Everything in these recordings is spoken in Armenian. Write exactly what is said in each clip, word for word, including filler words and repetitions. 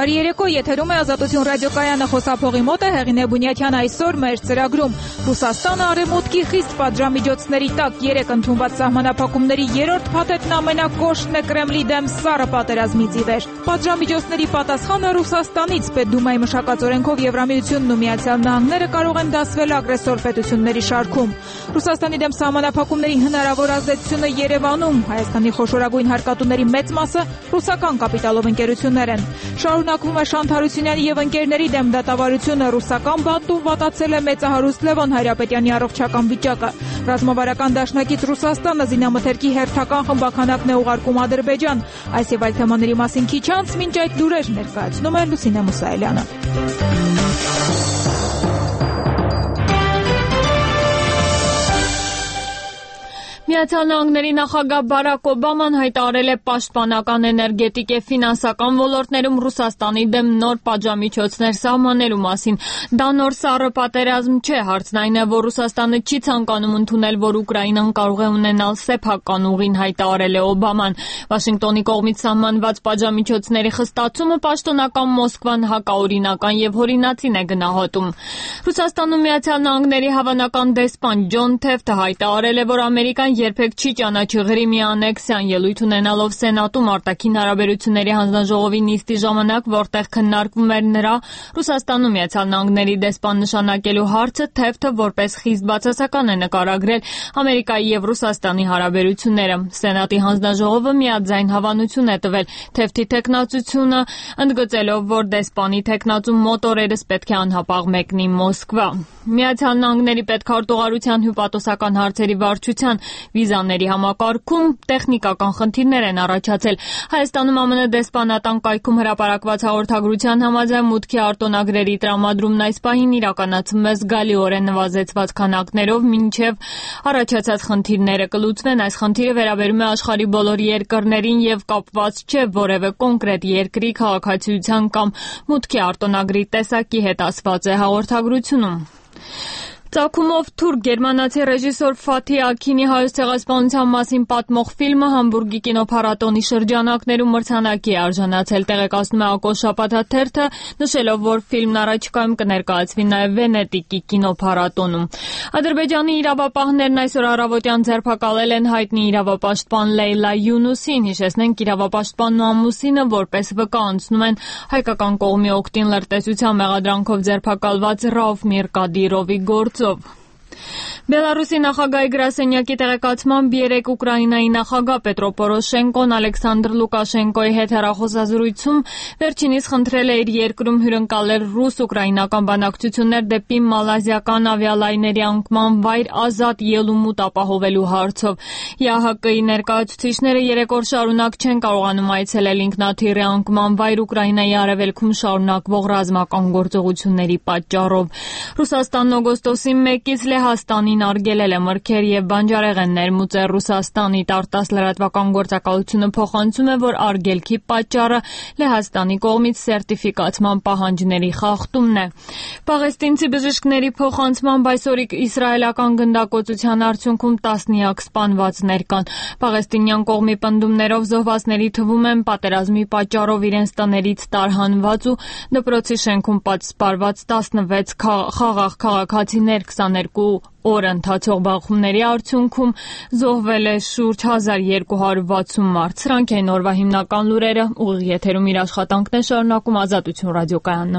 Բարի երեկո, եթերում է Ազատություն ռադիոկայանը, խոսափողի մոտ է Հեղինե Բունյաթյան։ Այսօր մեր ծրագրում Ռուսաստանը արևմուտքի խիստ պատժամիջոցների տակ երեք ընդունված սահմանափակումների երրորդ փաթեթն ամենակոշտն է Կրեմլի դեմ սառը պատերազմից ի վեր։ Պատժամիջոցների պատասխանը Ռուսաստանից Պետդումայի մշակած Եվրամիությունն ու Միացյալ Նահանգները կարող են դասվել ագրեսոր պետությունների շարքում։ Ռուսաստանի դեմ սահմանափակումների հնարավոր ազդեցությունը Երևանում, Հայաստանի խոշորագույն հարկատուների մեծ մասը ռուսական կապիտալով ընկերություններ են։ Շարունակվում է Շանթ Հարությունյանի եւ ընկերների դեմ դատավարությունը, ռուսական բանտում վատացել է մեծահարուստ Լևոն Հայրապետյանի առողջական վիճակը։ Ռազմավարական դաշնակից Ռուսաստանը զինամթերքի հերթական խմբաքանակն է ուղարկում Ադրբեջան։ Այս եւ այլ թեմաների մասին քիչ անց, մինչ այդ լուրեր ներկայացնում է Լուսինե Մուսայելյանը։ Միացյալ Նահանգների նախագահ Բարակ Օբաման հայտարարել է պաշտպանական, էներգետիկ եւ ֆինանսական ոլորտներում Ռուսաստանի դեմ նոր պատժամիջոցներ սահմանելու մասին։ Դա նոր սառը պատերազմ չէ, հարցն այն է, որ Ռուսաստանը չի ցանկանում ընդունել, որ Ուկրաինան կարող է ունենալ սեփական ուղին, հայտարարել է Օբաման։ Վաշինգտոնի կողմից սահմանված պատժամիջոցների խստացումը պաշտոնական Մոսկվան հակաօրինական եւ հորինացին է գնահատում։ Ռուսաստանում Միացյալ Նահանգների հավանական դեսպան Ջոն Թեֆթը հայտարարել է, որ Ամերիկան երբեք չի ճանաչի Ղրիմի անեքսիան, ելույթ ունենալով Սենատում արտաքին հարաբերությունների հանձնաժողովի նիստի ժամանակ, որտեղ քննարկվում էր նրա Ռուսաստանում Միացյալ Նահանգների դեսպան նշանակելու հարցը, Թեֆթը որպես խիստ բացասական է նկարագրել Ամերիկայի եւ Ռուսաստանի հարաբերությունները։ Սենատի հանձնաժողովը միաձայն հավանություն է տվել Թեֆթի թեկնածությունը, ընդգծելով, որ դեսպանի թեկնածու մոտորերս պետք է անհապաղ մեկնի Մոսկվա։ Միացյալ Նահանգների պետքարտուղարության հյուպատոսական հարցերի վարչության վիզաների համակարգում տեխնիկական խնդիրներ են առաջացել։ Հայաստանում ԱՄՆ դեսպանատան կայքում հրապարակված հաղորդագրության համաձայն մուտքի արտոնագրերի տրամադրումն այս պահին իրականացվում է զգալիորեն նվազեցված քանակներով, մինչև առաջացած խնդիրները կլուծվեն։ Այս խնդիրը վերաբերում է աշխարհի բոլոր երկրներին եւ կապված չէ որևէ կոնկրետ երկրի քաղաքացիության կամ մուտքի արտոնագրի տեսակի հետ, ասված է հաղորդագրությունում։ Ծագումով թուրք գերմանացի ռեժիսոր Ֆաթի Աքինի հայոց ցեղասպանության մասին պատմող ֆիլմը Համբուրգի կինոփառատոնի շրջանակներում մրցանակի է արժանացել, տեղեկացնում է Ակոս շաբաթաթերթը, նշելով, որ ֆիլմն առաջիկայում կներկայացվի նաև Վենետիկի կինոփառատոնում։ Ադրբեջանի իրավապահներն այսօր առավոտյան ձերբակալել են հայտնի իրավապաշտպան Լեյլա Յունուսին։ Հիշեցնենք, իրավապաշտպանն ու ամուսինը որպես վկա անցնում են հայկական կողմի օգտին լրտեսության մեղադրանքով ձերբակալված Ռաուֆ Միրկադիրովի գործով։ Բելարուսի նախագահի գրասենյակի տեղեկացմամբ երեկ Ուկրաինայի նախագահ Պետրո Պորոշենկոն Ալեքսանդր Լուկաշենկոյի հետ հեռախոսազրույցում վերջինիս խնդրել է իր երկրում հյուրընկալել ռուս-ուկրաինական բանակցություններ դեպի մալազիական ավիալայների անկման վայր ազատ ելումուտ ապահովելու հարցով։ ԵԱՀԿ-ի ներկայացուցիչները երեք օր շարունակ չեն կարողանում այցելել ինքնաթիռի անկման վայր Ուկրաինայի արևելքում շարունակվող ռազմական գործողությունների պատճառով։ Ռուսաստանն օգոստոսի մեկից Լեհաստանին արգելել է մրգեր եւ բանջարեղեն ներմուծել Ռուսաստանի տարտաս լրատվական գործակալությունը փոխանցում է, որ արգելքի պատճառը Լեհաստանի կողմից սերտիֆիկացման պահանջների խախտումն է։ Պաղեստինցի բժիշկների փոխանցմամբ այսօր իսրայելական գնդակոծության արդյունքում տասնյակ սպանվածներ կան։ Պաղեստինյան կողմի պնդումներով զոհվածների թվում են պատերազմի պատճառով իրենց տներից տարհանված ու դպրոցի շենքում պատսպարված տասնվեց խաղաղ քաղաքացիներ, քսաներկու օր ընթացող բախումների արդյունքում զոհվել է շուրջ հազար երկու հարյուր վաթսուն մարդ։ Սրանք են օրվա հիմնական լուրերը, ուղիղ եթերում իր աշխատանքն է շարունակում Ազատություն ռադիոկայանը։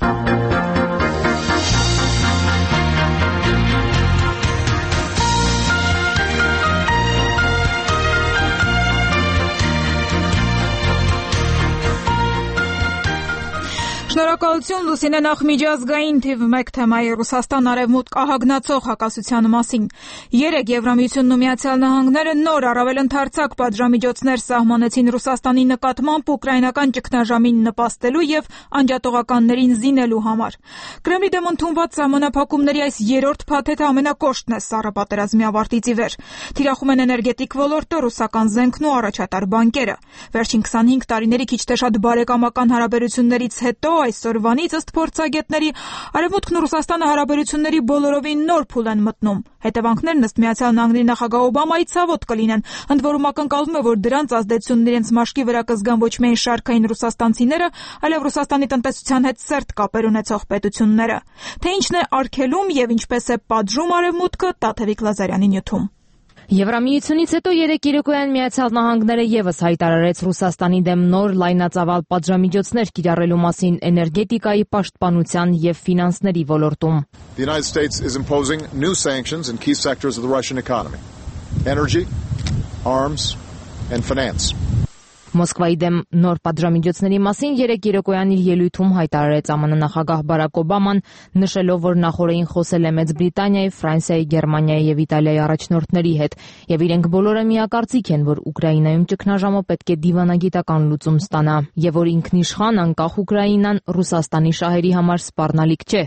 Շնորհակալություն Լուսինե, նախ միջազգային թիվ մեկ թեմայի Ռուսաստան արևմուտք ահագնացող հակասության մասին։ Երեկ Եվրամիությունն ու Միացյալ Նահանգները նոր առավել ընդարձակ պատժամիջոցներ սահմանեցին Ռուսաստանի նկատմամբ ուկրաինական ճգնաժամին նպաստելու եւ անջատողականներին զինելու համար։ Կրեմլի դեմ ընդունված սահմանափակումների այս երրորդ փաթեթը ամենակոշտն է սառը պատերազմի ավարտից ի վեր։ Թիրախում են էներգետիկ ոլորտը, ռուսական զենքն ու առաջատար բանկերը։ Վերջին քսանհինգ տարիների քիչ թե շատ բարեկամական հարաբերություններից հետո այսօր օրվանից ըստ փորձագետների Արևմուտքն ու Ռուսաստանը հարաբերությունների բոլորովին նոր փուլ են մտնում։ Հետևանքներն ըստ Միացյալ Նահանգների նախագահ Օբամայի ցավոտ կլինեն, ընդ որում ակնկալվում է, որ դրանց ազդեցությունն իրենց մաշկի վրա կզգան ոչ միայն շարքային ռուսաստանցիները, այլև Ռուսաստանի տնտեսության հետ սերտ կապեր ունեցող պետությունները։ Թե ինչն է արգելում եւ ինչպես է պատժում Արևմուտքը, Տաթևիկ Լազարյանի նյութում։ Եվրամիությունից հետո երեկ երեկոյան Միացյալ Նահանգները եւս հայտարարեց Ռուսաստանի դեմ նոր լայնածավալ պատժամիջոցներ կիրառելու մասին էներգետիկայի, պաշտպանության եւ ֆինանսների ոլորտում։ The United States is imposing new sanctions in key sectors of the Russian economy: energy, arms, and finance. Մոսկվայի դեմ նոր պատժամիջոցների մասին երեկ երեկոյան իր ելույթում հայտարարեց ԱՄՆ նախագահ Բարակ Օբաման, նշելով, որ նախորդին խոսել է Մեծ Բրիտանիայի, Ֆրանսիայի, Գերմանիայի եւ Իտալիայի առաջնորդների հետ, եւ իրենք բոլորը միակարծիք են, որ Ուկրաինայում ճգնաժամը պետք է դիվանագիտական լուծում ստանա, եւ որ ինքնիշխան անկախ Ուկրաինան Ռուսաստանի շահերի համար սպառնալիք չէ։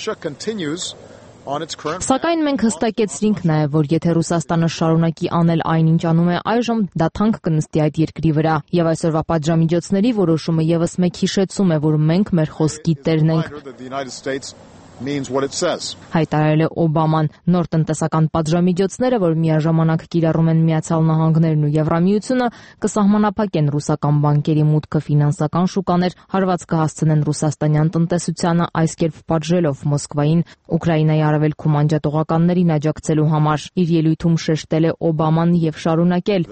Սակայն մենք հստակեցրինք նաև, որ եթե Ռուսաստանը շարունակի անել այն, ինչ անում է այժմ, դա թանկ կնստի այդ երկրի վրա, եւ այսօրվա պատժամիջոցների որոշումը եւս մեկ հիշեցում է, որ մենք մեր խոսքի տերն ենք։ Հայտարարել է Օբաման։ Նոր տնտեսական պատժամիջոցները, որ միաժամանակ կիրառում են Միացյալ Նահանգներն ու Եվրամիությունը, կսահմանափակեն ռուսական բանկերի մուտքը ֆինանսական շուկաներ, հարված կհասցնեն ռուսաստանյան տնտեսությանը, այս կերպ պատժելով Մոսկվային Ուկրաինայի արևելքում անջատողականներին աջակցելու համար։ Իր ելույթում շեշտել է Օբաման եւ շարունակել.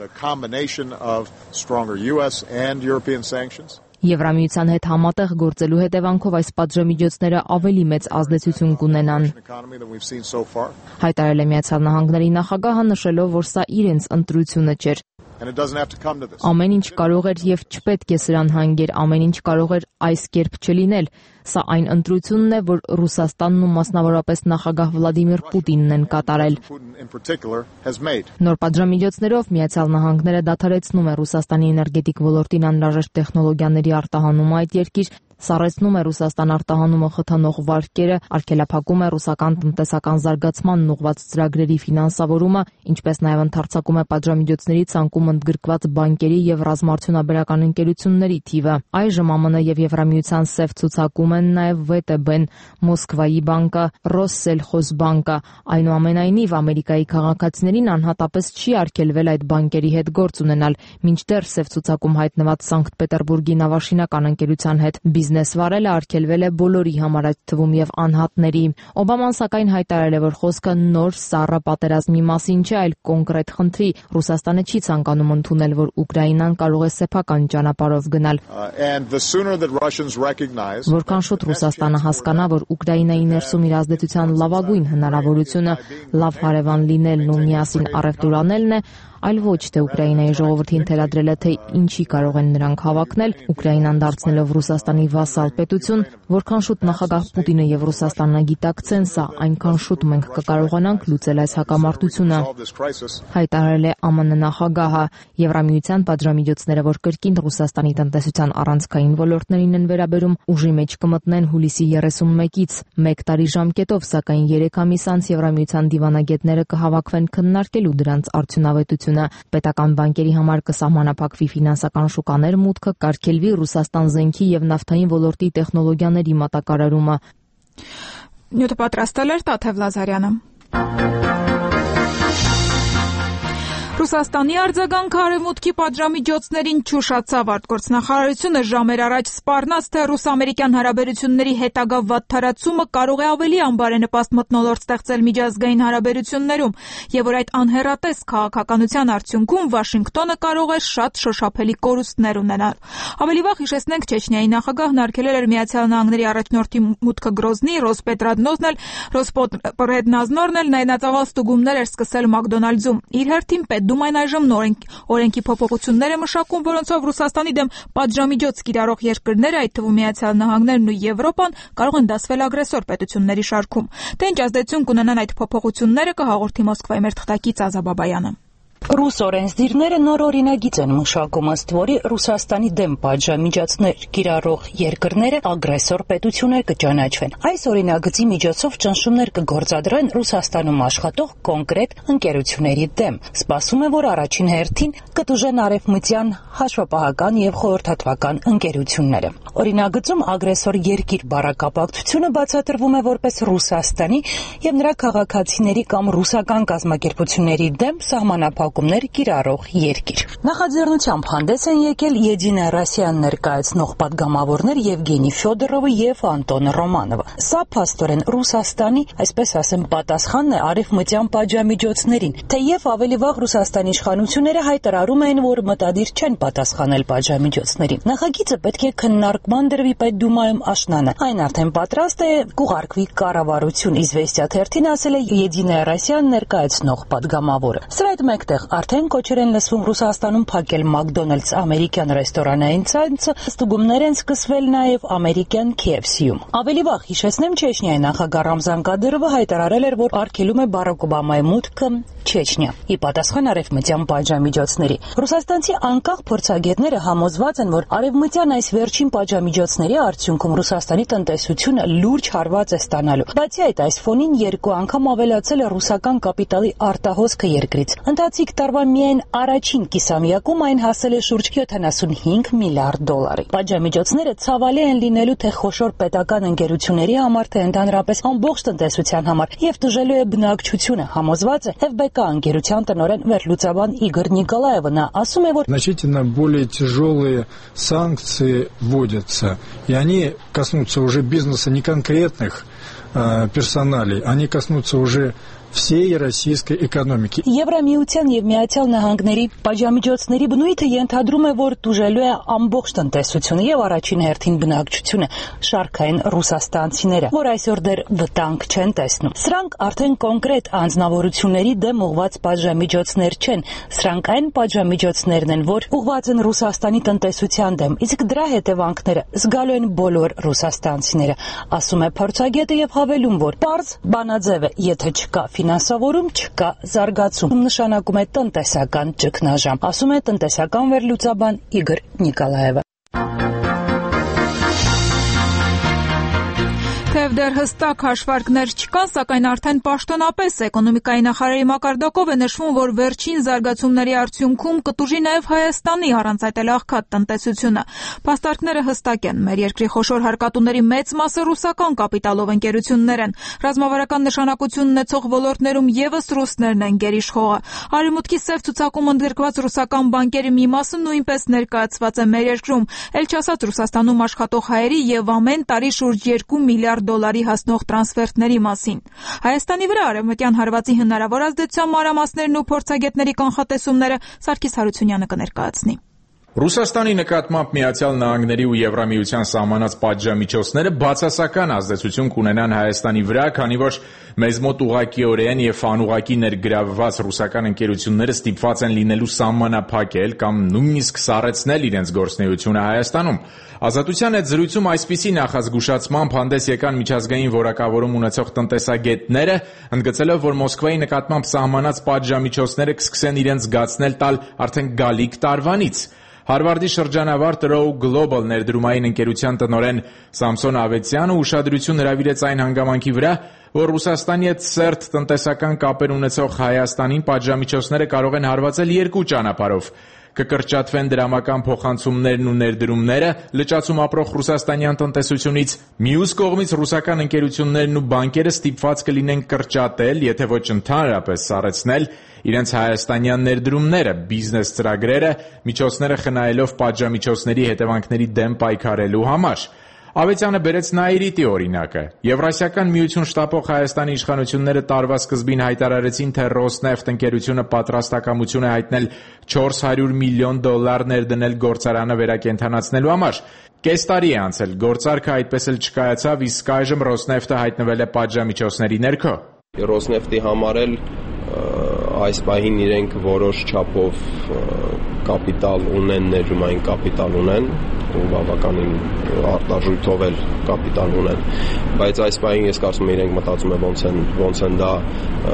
Եվրամիության հետ համատեղ գործելու հետևանքով այս պատժամիջոցները ավելի մեծ ազդեցություն կունենան։ Հայտարարել է Միացյալ Նահանգների նախագահը, նշելով, որ սա իրենց ընտրությունը չէր։ Ամեն ինչ կարող էր եւ չպետք է սրան հանգեր, ամեն ինչ կարող էր այս կերպ չլինել։ Սա այն ընտրությունն է, որ Ռուսաստանն ու մասնավորապես նախագահ Վլադիմիր Պուտինն են կատարել։ Նոր պատժամիջոցներով Միացյալ Նահանգները դադարեցնում է Ռուսաստանի էներգետիկ ոլորտին անհրաժեշտ տեխնոլոգիաների արտահանումը այդ երկիր, սառեցնում է Ռուսաստան արտահանումը խթանող վարկերը, արգելափակում է ռուսական տնտեսական զարգացմանն ուղղված ծրագրերի ֆինանսավորումը, ինչպես նաև ընդարձակում է պատժամիջոցների ցանկում ընդգրկված բանկերի եւ ռազմարտունաբերական ընկերությունների թիվը։ Այժմ ԱՄՆ եւ Եվրամիության սև ցուցակում են նաև վե տե բեն, Մոսկվայի բանկը, Ռոսսելխոզբանկը։ Այնուամենայնիվ Ամերիկայի քաղաքացիներին անհատապես չի արգելվել այդ բանկերի հետ գործ ունենալ, մինչդեռ սև ցուցակում հայտնված Սանկտ Պետերբուրգի նավաշինական ընկերության հետ բիզնես վարելը արգելվել է բոլորի համար, այդ թվում եւ անհատների։ Օբաման սակայն հայտարարել է, որ խոսքը նոր սառը պատերազմի մասին չէ, այլ կոնկրետ խնդրի։ Ռուսաստանը չի ցանկանում ընդունել, որ Ուկրաինան կարող է սեփական ճանապարհով գնալ։ Որքան շուտ Ռուսաստանը հասկանա, որ Ուկրաինայի ներսում իր ազդեցության լավագույն հնարավորությունը լավ հարևան լինելն ու միասին առևտուր անելն է, այլ ոչ թե Ուկրաինայի ժողովրդին թելադրելը, թե ինչի կարող են նրանք հավակնել, Ուկրաինան դարձնելով Ռուսաստանի վասալ պետություն, որքան շուտ նախագահ Պուտինը եւ Ռուսաստանը գիտակցեն սա, այնքան շուտ մենք կկարողանանք լուծել այս հակամարտությունը, հայտարարել է ԱՄՆ նախագահը։ Եվրամիության պատժամիջոցները, որ կրկին Ռուսաստանի տնտեսության առանցքային ոլորտներին են վերաբերում, ուժի մեջ կմտնեն հուլիսի երեսունմեկից, մեկ տարի ժամկետով, սակայն երեք ամիս անց Եվրամիության դիվանագետները կհավաքվեն քննարկելու դրանց արդյունավետությունը։ Պետական բանկերի համար կսահմանափակվի ֆինանսական շուկաներ մուտքը, կարգելվի Ռուսաստան զենքի եւ նավթային ոլորտի տեխնոլոգիաների մատակարարումը։ Նյութը պատրաստել էր Տաթև Լազարյանը։ Ռուսաստանի արձագանքը արևմուտքի պատժամիջոցներին չուշացավ։ Արտգործնախարարությունը ժամեր առաջ սպառնաց, թե ռուս-ամերիկյան հարաբերությունների հետագա վատթարացումը կարող է ավելի անբարենպաստ մթնոլորտ ստեղծել միջազգային հարաբերություններում, եւ որ այդ անհեռատես քաղաքականության արդյունքում Վաշինգտոնը կարող է շատ շոշափելի կորուստներ ունենալ։ Ավելի վաղ հիշեցնենք, Չեչնիայի նախագահն արգելել էր Միացյալ Նահանգների առաջնորդի մուտքը Գրոզնի, Ռոսպետրադնոզն էլ, Ռոսպոտրեդնազնորն էլ նայնածավալ ստուգումներ էր սկսել Մակդոնալդզում։ Իր հերթին Պետդումային այժմ նոր օրենքի փոփոխություններ է մշակում, որոնցով Ռուսաստանի դեմ պատժամիջոց կիրառող երկրները, այդ թվում Միացյալ Նահանգներն ու Եվրոպան, կարող են դասվել ագրեսոր պետությունների շարքում։ Թե ինչ ազդեցություն կունենան այդ փոփոխությունները, կհաղորդի Մոսկվայի մեր թղթակից Ազա Բաբայանը։ Ռուս օրենսդիրները նոր օրինագիծ են մշակում, ըստ որի Ռուսաստանի դեմ պատժամիջոցներ կիրառող երկրները ագրեսոր պետություններ կճանաչվեն։ Այս օրինագծի միջոցով ճնշումներ կգործադրեն Ռուսաստանում աշխատող կոնկրետ ընկերությունների դեմ։ Սպասում է, որ առաջին հերթին կտուժեն արևմտյան հաշվապահական եւ խորհրդատվական ընկերությունները։ Օրինագծում ագրեսոր երկիր բառակապակցությունը բացատրվում է որպես Ռուսաստանի եւ նրա քաղաքացիների կամ ռուսական կազմակերպությունների դեմ սահմանափակումներ կիրառող երկիր։ Նախաձեռնությամբ հանդես են եկել Եդինա Ռոսիան ներկայացնող падգամավորներ Եվգենի Ֆյոդորովը եւ Անտոն Ռոմանովը։ Սա փաստորեն Ռուսաստանի, այսպես ասեմ, պատասխանն է արևմտյան պատժամիջոցներին, թեև ավելի վաղ Ռուսաստանի իշխանությունները հայտարարում էին, որ մտադիր չեն պատասխանել պատժամիջոցներին։ Նախագիծը պետք է քննարկման դրվի Պետդումայում աշնանը։ Այն արդեն պատրաստ է, կուղարկվի կառավարություն, Իզվեստիա թերթին ասել է Եդինա Ռոսիան ներկայացնող падգամավորը։ Սրա հետ մեկտեղ արդեն կոչեր են լսվում Ռուսաստանում փակել Մակդոնալդս ամերիկյան ռեստորանային ցանցը, ստուգումներ են սկսվել նաև ամերիկյան K F C-ում։ Ավելի վաղ հիշեցնեմ, Չեչնիայի նախագահ Ռամզան Կադիրովը հայտարարել էր, որ արգելում է Բարակ Օբամայի մուտքը Չեչնիա՝ ի պատասխան արևմտյան պատժամիջոցների։ Ռուսաստանցի անկախ փորձագետները համոզված են, որ արևմտյան այս վերջին պատժամիջոցների արդյունքում Ռուսաստանի տնտեսությունը լուրջ հարված է ստանալու։ Բացի այդ, այս ֆոնին երկու անգամ ավելացել է ռուսական կապիտալի արտահոսքը երկրից։ Ընթացիկ տարվա միայն առաջին կիսամյակում այն հասել է շուրջ յոթանասունհինգ միլիարդ դոլարի։ Պատժամիջոցները ցավալի են լինելու թե խոշոր պետական ընկերությունների համար, թե ընդհանրապես ամբողջ տնտեսության համար եւ տժելու է բնակչությունը, համոզված է F B K ընկերության տնօրեն վերլուծաբան Իգոր Նիկոլաևը։ Նա ասում է, որ значительно более тяжелые санкции вводятся, и они коснутся уже бизнеса не конкретных э, персоналей, они коснутся уже всей российской экономики. Եվրամիության եւ Միացյալ Նահանգների պատժամիջոցների բնույթը ենթադրում է, որ տուժելու է ամբողջ տնտեսությունը եւ առաջին հերթին բնակչությունը, շարքային ռուսաստանցիները, որ այսօր դեռ վտանգ չեն տեսնում։ Սրանք արդեն կոնկրետ անձնավորությունների դեմ ուղղված պատժամիջոցներ չեն, սրանք այն պատժամիջոցներն են, որ ուղղված են Ռուսաստանի տնտեսության դեմ, իսկ դրա հետևանքները զգալու են բոլոր ռուսաստանցիները, ասում է փորձագետը եւ հավելում, որ պարզ բանաձև է, եթե չկա ֆինանսավորում, չկա զարգացում, նշանակում է տնտեսական ճգնաժամ, ասում է տնտեսական վերլուծաբան Իգոր Նիկոլաևը։ Թեև դեռ հստակ հաշվարկներ չկան, սակայն արդեն պաշտոնապես էկոնոմիկայի նախարարի մակարդակով է նշվում, որ վերջին զարգացումների արդյունքում կտուժի նաև Հայաստանի առանց այդ էլ աղքատ տնտեսությունը։ Փաստարկները հստակ են։ Մեր երկրի խոշոր հարկատուների մեծ մասը ռուսական կապիտալով ընկերություններ են։ Ռազմավարական նշանակություն ունեցող ոլորտներում ևս ռուսներն են գերիշխողը։ Արևմուտքի սև ցուցակում ընդգրկված ռուսական բանկերի մի մասը նույնպես ներկայացված է մեր երկրում, ել չասած Ռուսաստանում աշխատող հայերի եւ ամեն տարի շուրջ երկու միլիարդ դոլարի հասնող տրանսֆերտների մասին։ Հայաստանի վրա արևմտյան հարվածի հնարավոր ազդեցության մանրամասներն ու փորձագետների կանխատեսումները Սարգիս Հարությունյանը կներկայացնի։ Ռուսաստանի նկատմամբ Միացյալ Նահանգների ու Եվրամիության սահմանած պատժամիջոցները բացասական ազդեցություն կունենան Հայաստանի վրա, քանի որ մեզ մոտ ուղղակիորեն եւ անուղղակի ներգրավված ռուսական ընկերությունները ստիպված են լինելու սահմանափակել կամ նույնիսկ սառեցնել իրենց գործունեությունը Հայաստանում։ Ազատության հետ զրույցում այսպիսի նախազգուշացմամբ հանդես եկան միջազգային որակավորում ունեցող տնտեսագետները, ընդգծելով, որ Մոսկվայի նկատմամբ սահմանած պատժամիջոցները կսկսեն իրենց զգացնել տալ արդեն գալիք տարվանից։ Հարվարդի շրջանավարտ Row Global ներդրումային ընկերության տնօրեն Սամսոն Ավետյանը ուշադրություն հրավիրեց այն հանգամանքի վրա, որ Ռուսաստանի հետ սերտ տնտեսական կապեր ունեցող Հայաստանին պատժամիջոցները կարող են հարվածել երկու ճանապարհով։ Կկրճատվեն դրամական փոխանցումներն ու ներդրումները լճացում ապրող ռուսաստանյան տնտեսությունից, մյուս կողմից ռուսական ընկերություններն ու բանկերը ստիպված կլինեն կրճատել, եթե ոչ ընդհանրապես սառեցնել իրենց հայաստանյան ներդրումները, բիզնես ծրագրերը, միջոցները խնայելով պատժամիջոցների հետևանքների դեմ պայքարելու համար։ Ավետյանը բերեց Նաիրիտի օրինակը։ Եվրասիական միություն շտապող Հայաստանի իշխանությունները տարվա սկզբին հայտարարեցին, թե Ռոսնեֆտ ընկերությունը պատրաստակամություն է հայտնել չորս հարյուր միլիոն դոլար ներդնել գործարանը վերակենդանացնելու համար։ Կես տարի է անցել, գործարքը այդպես էլ չկայացավ, իսկ այժմ Ռոսնեֆտը հայտնվել է պատժամիջոցների ներքո։ Ռոսնեֆտի համար էլ այս պահին իրենք որոշ չափով կապիտալ ունեն, ներդրումային կապիտալ ունեն, ու բավականին արտարժույթով էլ կապիտալ ունեն, բայց այս պահին ես կարծում եմ իրենք մտածում են ոնց են ոնց են դա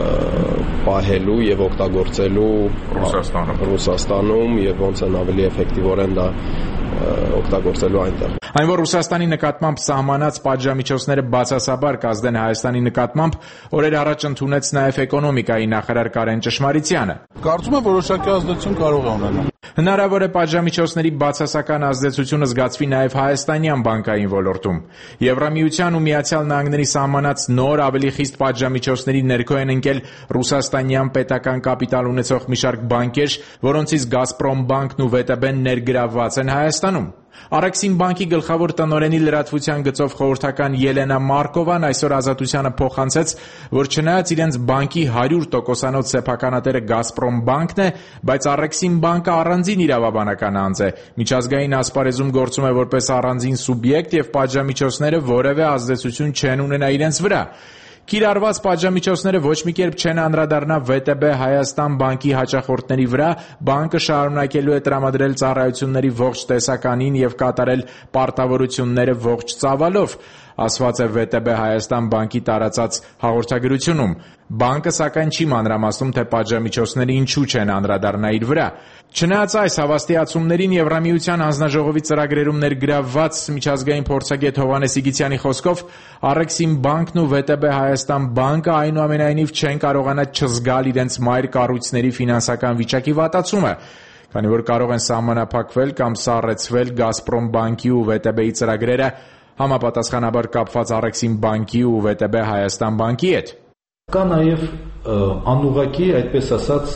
պահելու եւ օգտագործելու Ռուսաստանում Ռուսաստանում եւ ոնց են ավելի էֆեկտիվորեն դա օգտագործելու այնտեղ։ Այն որ Ռուսաստանի նկատմամբ սահմանած պատժամիջոցները բացասաբար կազդեն Հայաստանի նկատմամբ, օրեր առաջ ընդունեց նաև էկոնոմիկայի նախարար Կարեն Ճշմարիցյանը։ Կարծում եմ որոշակի ազդեցություն կարող է ունենալ։ Հնարավոր է պատժամիջոցների բացասական ազդեցությունը զգացվի նաև հայաստանյան բանկային ոլորտում։ Եվրամիության ու Միացյալ Նահանգների սահմանած նոր ավելի խիստ պատժամիջոցների ներքո են ընկել ռուսաստանյան պետական կապիտալ ունեցող մի շարք բանկեր, որոնցից Գազպրոմբանկն ու ՎՏԲ-ն ներգրավված են Հայաստանում։ Արաքսինբանկի գլխավոր տնօրենի լրատվության գծով խորհրդական Ելենա Մարկովան այսօր Ազատությանը փոխանցեց, որ չնայած իրենց բանկի հարյուր տոկոսանոց սեփականատերը Գազպրոմբանկն է, բայց Արաքսինբանկը առանձին իրավաբանական անձ է, միջազգային ասպարեզում գործում է որպես առանձին սուբյեկտ եւ պատժամիջոցները որևէ ազդեցություն չեն ունենա իրենց վրա։ Կիրառված պատժամիջոցները ոչ մի կերպ չեն անդրադառնա ՎՏԲ Հայաստան բանկի հաճախորդների վրա, բանկը շարունակելու է տրամադրել ծառայությունների ողջ տեսականին եւ կատարել պարտավորությունները ողջ ծավալով, ասված է ՎՏԲ Հայաստան բանկի տարածած հաղորդագրությունում։ Բանկը սակայն չի մանրամասնում, թե պատժամիջոցները ինչու չեն անդրադառնա իր վրա։ Չնայած այս հավաստիացումներին Եվրամիության հանձնաժողովի ծրագրերում ներգրավված միջազգային փորձագետ Հովհաննես Իգիթյանի խոսքով Արաքսինբանկն ու ՎՏԲ Հայաստան բանկը այնուամենայնիվ չեն կարողանա չզգալ իրենց մայր կառույցների ֆինանսական վիճակի վատացումը, քանի որ կարող են սահմանափակվել կամ սառեցվել Գազպրոմբանկի ու ՎՏԲ-ի ծրագրերը համապատասխանաբար կապված Արաքսինբանկի ու ՎՏԲ Հայաստան բանկի հետ։ Կա նաև անուղղակի, այդպես ասած,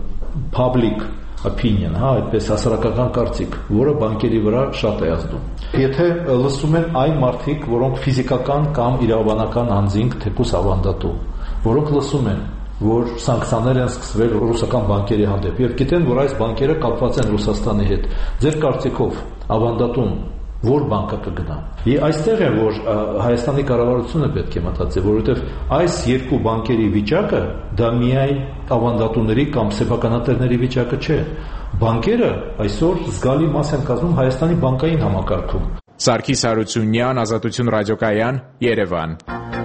public opinion, հա, այդպես հասարակական կարծիք, որը բանկերի վրա շատ է ազդում։ Եթե լսում են այն մարդիկ, որոնք ֆիզիկական կամ իրավաբանական անձինք թեկուզ ավանդատու, որոնք լսում են, որ սանկցիաներ են սկսվել ռուսական բանկերի հանդեպ եւ գիտեն, որ այս բանկերը կապված են Ռուսաստանի հետ, ձեր կարծիքով ավանդատուն որ բանկը կգնա։ Եվ այստեղ է, որ Հայաստանի կառավարությունը պետք է մտածի, որովհետև այս երկու բանկերի վիճակը դա միայն ավանդատուների կամ սեփականատերների վիճակը չէ։ Բանկերը այսօր զգալի մաս են կազմում Հայաստանի բանկային համակարգում։ Սարգիս Հարությունյան, Ազատություն ռադիոկայան, Երևան։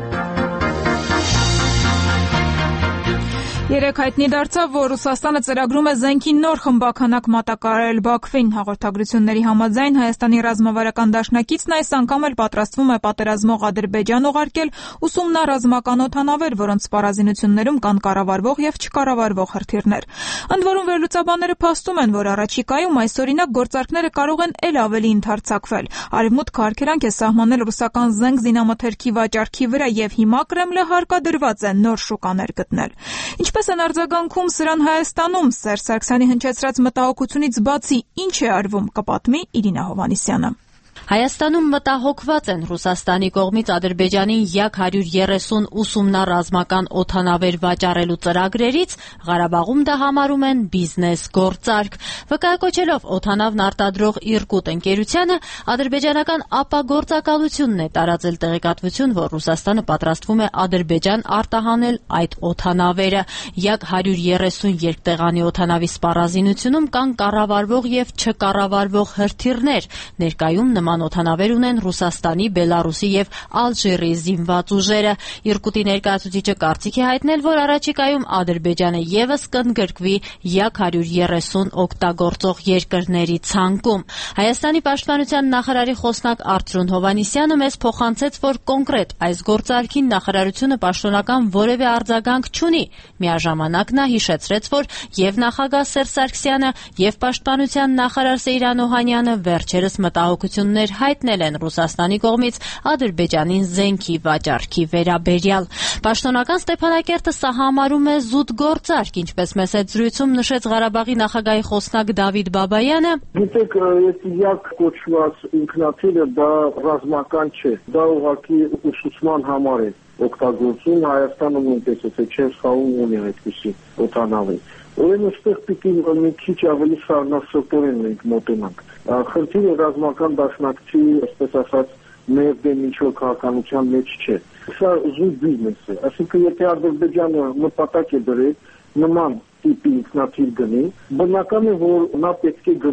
Երեկ հայտնի դարձավ, որ Ռուսաստանը ծրագրում է զենքի նոր խմբականակ մատակարարել Բաքվին։ Հաղորդագրությունների համաձայն Հայաստանի ռազմավարական դաշնակիցն այս անգամ էլ պատրաստվում է պատերազմող Ադրբեջան ուղարկել ուսումնառազմական օդանավեր, որոնց սպառազինություններում կան կառավարվող եւ չկառավարվող հրթիռներ։ Ընդ որում վերլուծաբանները փաստում են, որ առաջիկայում այսօրինակ գործարքները կարող են ել ավելի ընդարձակվել։ Արևմուտքը արգելանք է սահմանել ռուսական զենք զինամթերքի վաճառքի վրա եւ հիմա Կրեմլը հարկադրված է նոր շուկաներ գտնել։ Ինչպես են արձագանքում սրան Հայաստանում, Սերժ Սարգսյանի հնչեցրած մտահոգությունից բացի ինչ է արվում, կպատմի Իրինա Հովհաննիսյանը։ Հայաստանում մտահոգված են Ռուսաստանի կողմից Ադրբեջանին յակ հարյուր երեսուն ուսումնառազմական օդանավեր վաճառելու ծրագրերից, Ղարաբաղում դա համարում են բիզնես գործարք։ Վկայակոչելով օդանավն արտադրող Իրկուտ ընկերությանը, ադրբեջանական ԱՊԱ գործակալությունն է տարածել տեղեկատվություն, որ Ռուսաստանը պատրաստվում է Ադրբեջան արտահանել այդ օդանավերը։ յակ հարյուր երեսուն երկտեղանի օդանավի սպառազինությունում կան կառավարվող եւ չկառավարվող հրթիռներ, ներկայում նման օդանավեր ունեն Ռուսաստանի, Բելարուսի եւ Ալժիրի զինված ուժերը։ Իրկուտի ներկայացուցիչը կարծիք է հայտնել, որ առաջիկայում Ադրբեջանը եւս կընդգրկվի յակ հարյուր երեսուն օգտագործող երկրների ցանկում։ Հայաստանի պաշտպանության նախարարի խոսնակ Արծրուն Հովհաննիսյանը մեզ փոխանցեց, որ կոնկրետ այս գործարքին նախարարությունը պաշտոնական որևէ արձագանք չունի։ Միաժամանակ նա հիշեցրեց, որ եւ նախագահ Սերժ Սարգսյանը եւ պաշտպանության նախարար Սեյրան Օհանյանը վերջերս մտահոգություններ հայտնել են Ռուսաստանի կողմից Ադրբեջանին զենքի վաճառքի վերաբերյալ։ Պաշտոնական Ստեփանակերտը սա համարում է զուտ գործարք, ինչպես մեծ զրույցում նշեց Ղարաբաղի նախագահի խոսնակ Դավիթ Բաբայանը։ Գիտեք, այս յակ կոչված ինքնաթիռը դա ռազմական չէ, դա ուղղակի ուսուցման համար է օգտագործում, Հայաստանը նույնպես է, չէ սխալվում ունի այդպիսի օդանավի։ Ուրեմն այստեղ պիտի մի քիչ ավելի սառնասրտորեն մենք մոտենանք։ Խնդիրը ռազմական դաշնակցի, այսպես ասած, մեր դեմ ինչ-որ քաղաքականության մեջ չէ։ Սա զուտ բիզնես է, այսինքն եթե Ադրբեջանը նպատակ է դրել նման տիպի ինքնաթիռ գնի, բնական է, որ նա պետք է գնի։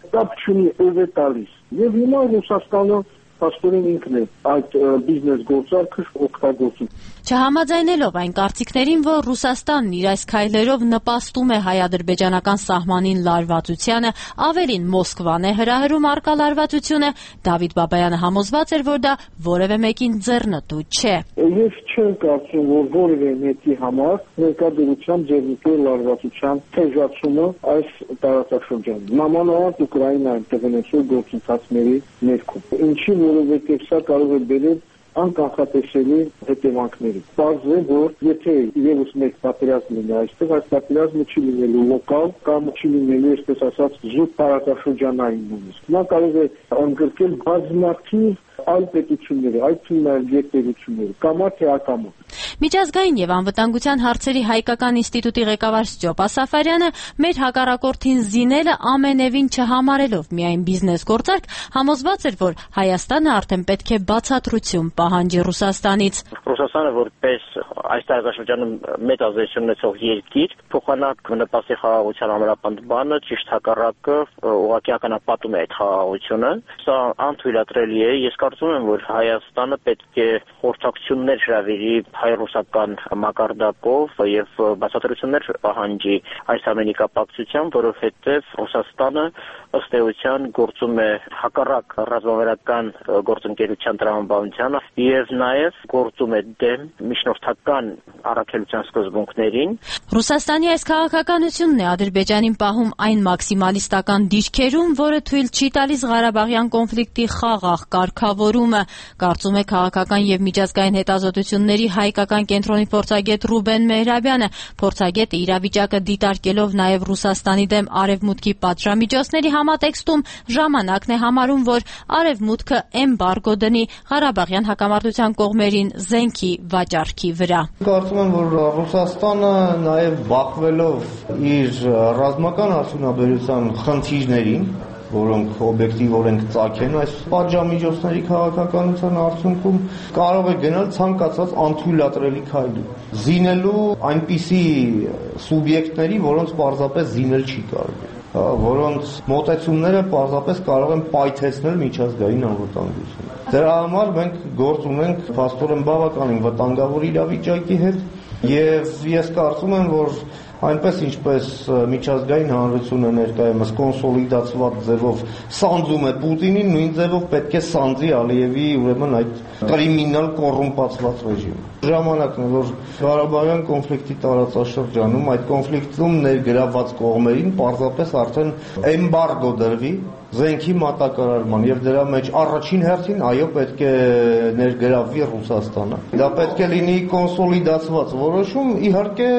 կապ չունի ով է տալիս։ Եվ հիմա Ռուսաստանը Պաստորեն ինքն է այդ բիզնես գործարքը օգտագործում։ Չհամաձայնելով այն կարծիքներին, որ Ռուսաստանն իր այս քայլերով նպաստում է հայ-ադրբեջանական սահմանին լարվածությանը, ավելին Մոսկվան է հրահրում առկա լարվածությունը, Դավիթ Բաբայանը համոզված էր, որ դա որևէ մեկին ձեռնտու չէ։ Ես չեմ կարծում, որ որևէ մեկի համար ներկայությամբ ձեռնտու լարվածության թեժացումը այս տարածաշրջանում։ Նամանավանդ Ուկրաինայում տեղնեցող գործընթացների ներքո։ Ինչի որովհետև սա կարող է բերել անկանխատեսելի հետևանքների։ Պարզ է, որ եթե ևս մեկ պատերազմ լինի այստեղ, այս պատերազմը չի լինելու լոկալ կամ չի լինելու, այսպես ասած, զուտ տարածաշրջանային նույնիսկ։ Նա կարող է ընդգրկել բազմաթիվ այլ պետությունների, այդ թվում գերտերությունների, կամա թե ակամա։ Միջազգային եւ անվտանգության հարցերի հայկական ինստիտուտի ղեկավար Ստյոպա Սաֆարյանը մեր հակառակորդին զինելը ամենևին չհամարելով միայն բիզնես գործարք, համոզված էր, որ Հայաստանը արդեն պետք է բացատրություն պահանջի Ռուսաստանից։ Ռուսաստանը որպես այս տարածաշրջանում մեծ ազդեցություն ունեցող երկիր, փոխանակ նպաստի խաղաղության ամրապնդմանը, ճիշտ հակառակը, ուղղակի ականապատում է այդ խաղաղությունը։ Սա անթույլատրելի է։ Ես կարծում եմ, որ Հայաստանը պետք է խորհրդակցություններ հրավիրի հայ-ռուսական մակարդակով եւ բացատրություններ պահանջի այս ամենի կապակցությամբ, որովհետեւ Ռուսաստանը ըստ էության գործում է հակառակ ռազմավարական գործընկերության տրամաբանությանը եւ նաեւ գործում է դեմ միջնորդական առաքելության սկզբունքներին։ Ռուսաստանի այս քաղաքականությունն է Ադրբեջանին պահում այն մաքսիմալիստական դիրքերում, որը թույլ չի տալիս Ղարաբաղյան կոնֆլիկտի խաղաղ կարգավորումը, կարծում է քաղաքական եւ միջազգային հետազոտությունների հայկական կենտրոնի փորձագետ Ռուբեն Մեհրաբյանը։ Փորձագետը իրավիճակը դիտարկելով նաեւ Ռուսաստանի դեմ արևմուտքի պատժամիջոցների համատեքստում ժամանակն է համարում, որ արևմուտքը էմբարգո դնի Ղարաբաղյան հակամարտության կողմերին զենքի վաճառքի վրա։ Կարծում եմ, որ Ռուսաստանը նաեւ բախվելով իր ռազմական արդյունաբերության խնդիրներին, որոնք օբյեկտիվորեն ծագ են այս պատժամիջոցների քաղաքականության արդյունքում, կարող է գնալ ցանկացած անթույլատրելի քայլի, զինելու այնպիսի սուբյեկտների, որոնց պարզապես զինել չի կարելի, որոնց մոտեցումները պարզապես կարող են պայթեցնել միջազգային անվտանգությունը։ Դրա համար մենք գործ ունենք փաստորեն բավականին վտանգավոր իրավիճակի հետ, եւ ես կարծում եմ, որ այնպես ինչպես միջազգային հանրությունը ներկայումս կոնսոլիդացված ձևով սանձում է Պուտինին, նույն ձևով պետք է սանձի Ալիևի ուրեմն այդ կրիմինալ կոռումպացված ռեժիմը։ Ժամանակն է, որ Ղարաբաղյան կոնֆլիկտի տարածաշրջանում այդ կոնֆլիկտում ներգրավված կողմերին պարզապես արդեն էմբարգո դրվի զենքի մատակարարման եւ դրա մեջ առաջին հերթին այո պետք է ներգրավվի Ռուսաստանը։ Դա պետք է լինի կոնսոլիդացված որոշում, իհարկե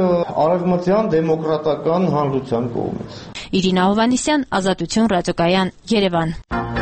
արևմտյան դեմոկրատական հանրության կողմից։ Իրինա Հովանեսյան, Ազատություն ռադիոկայան, Երևան։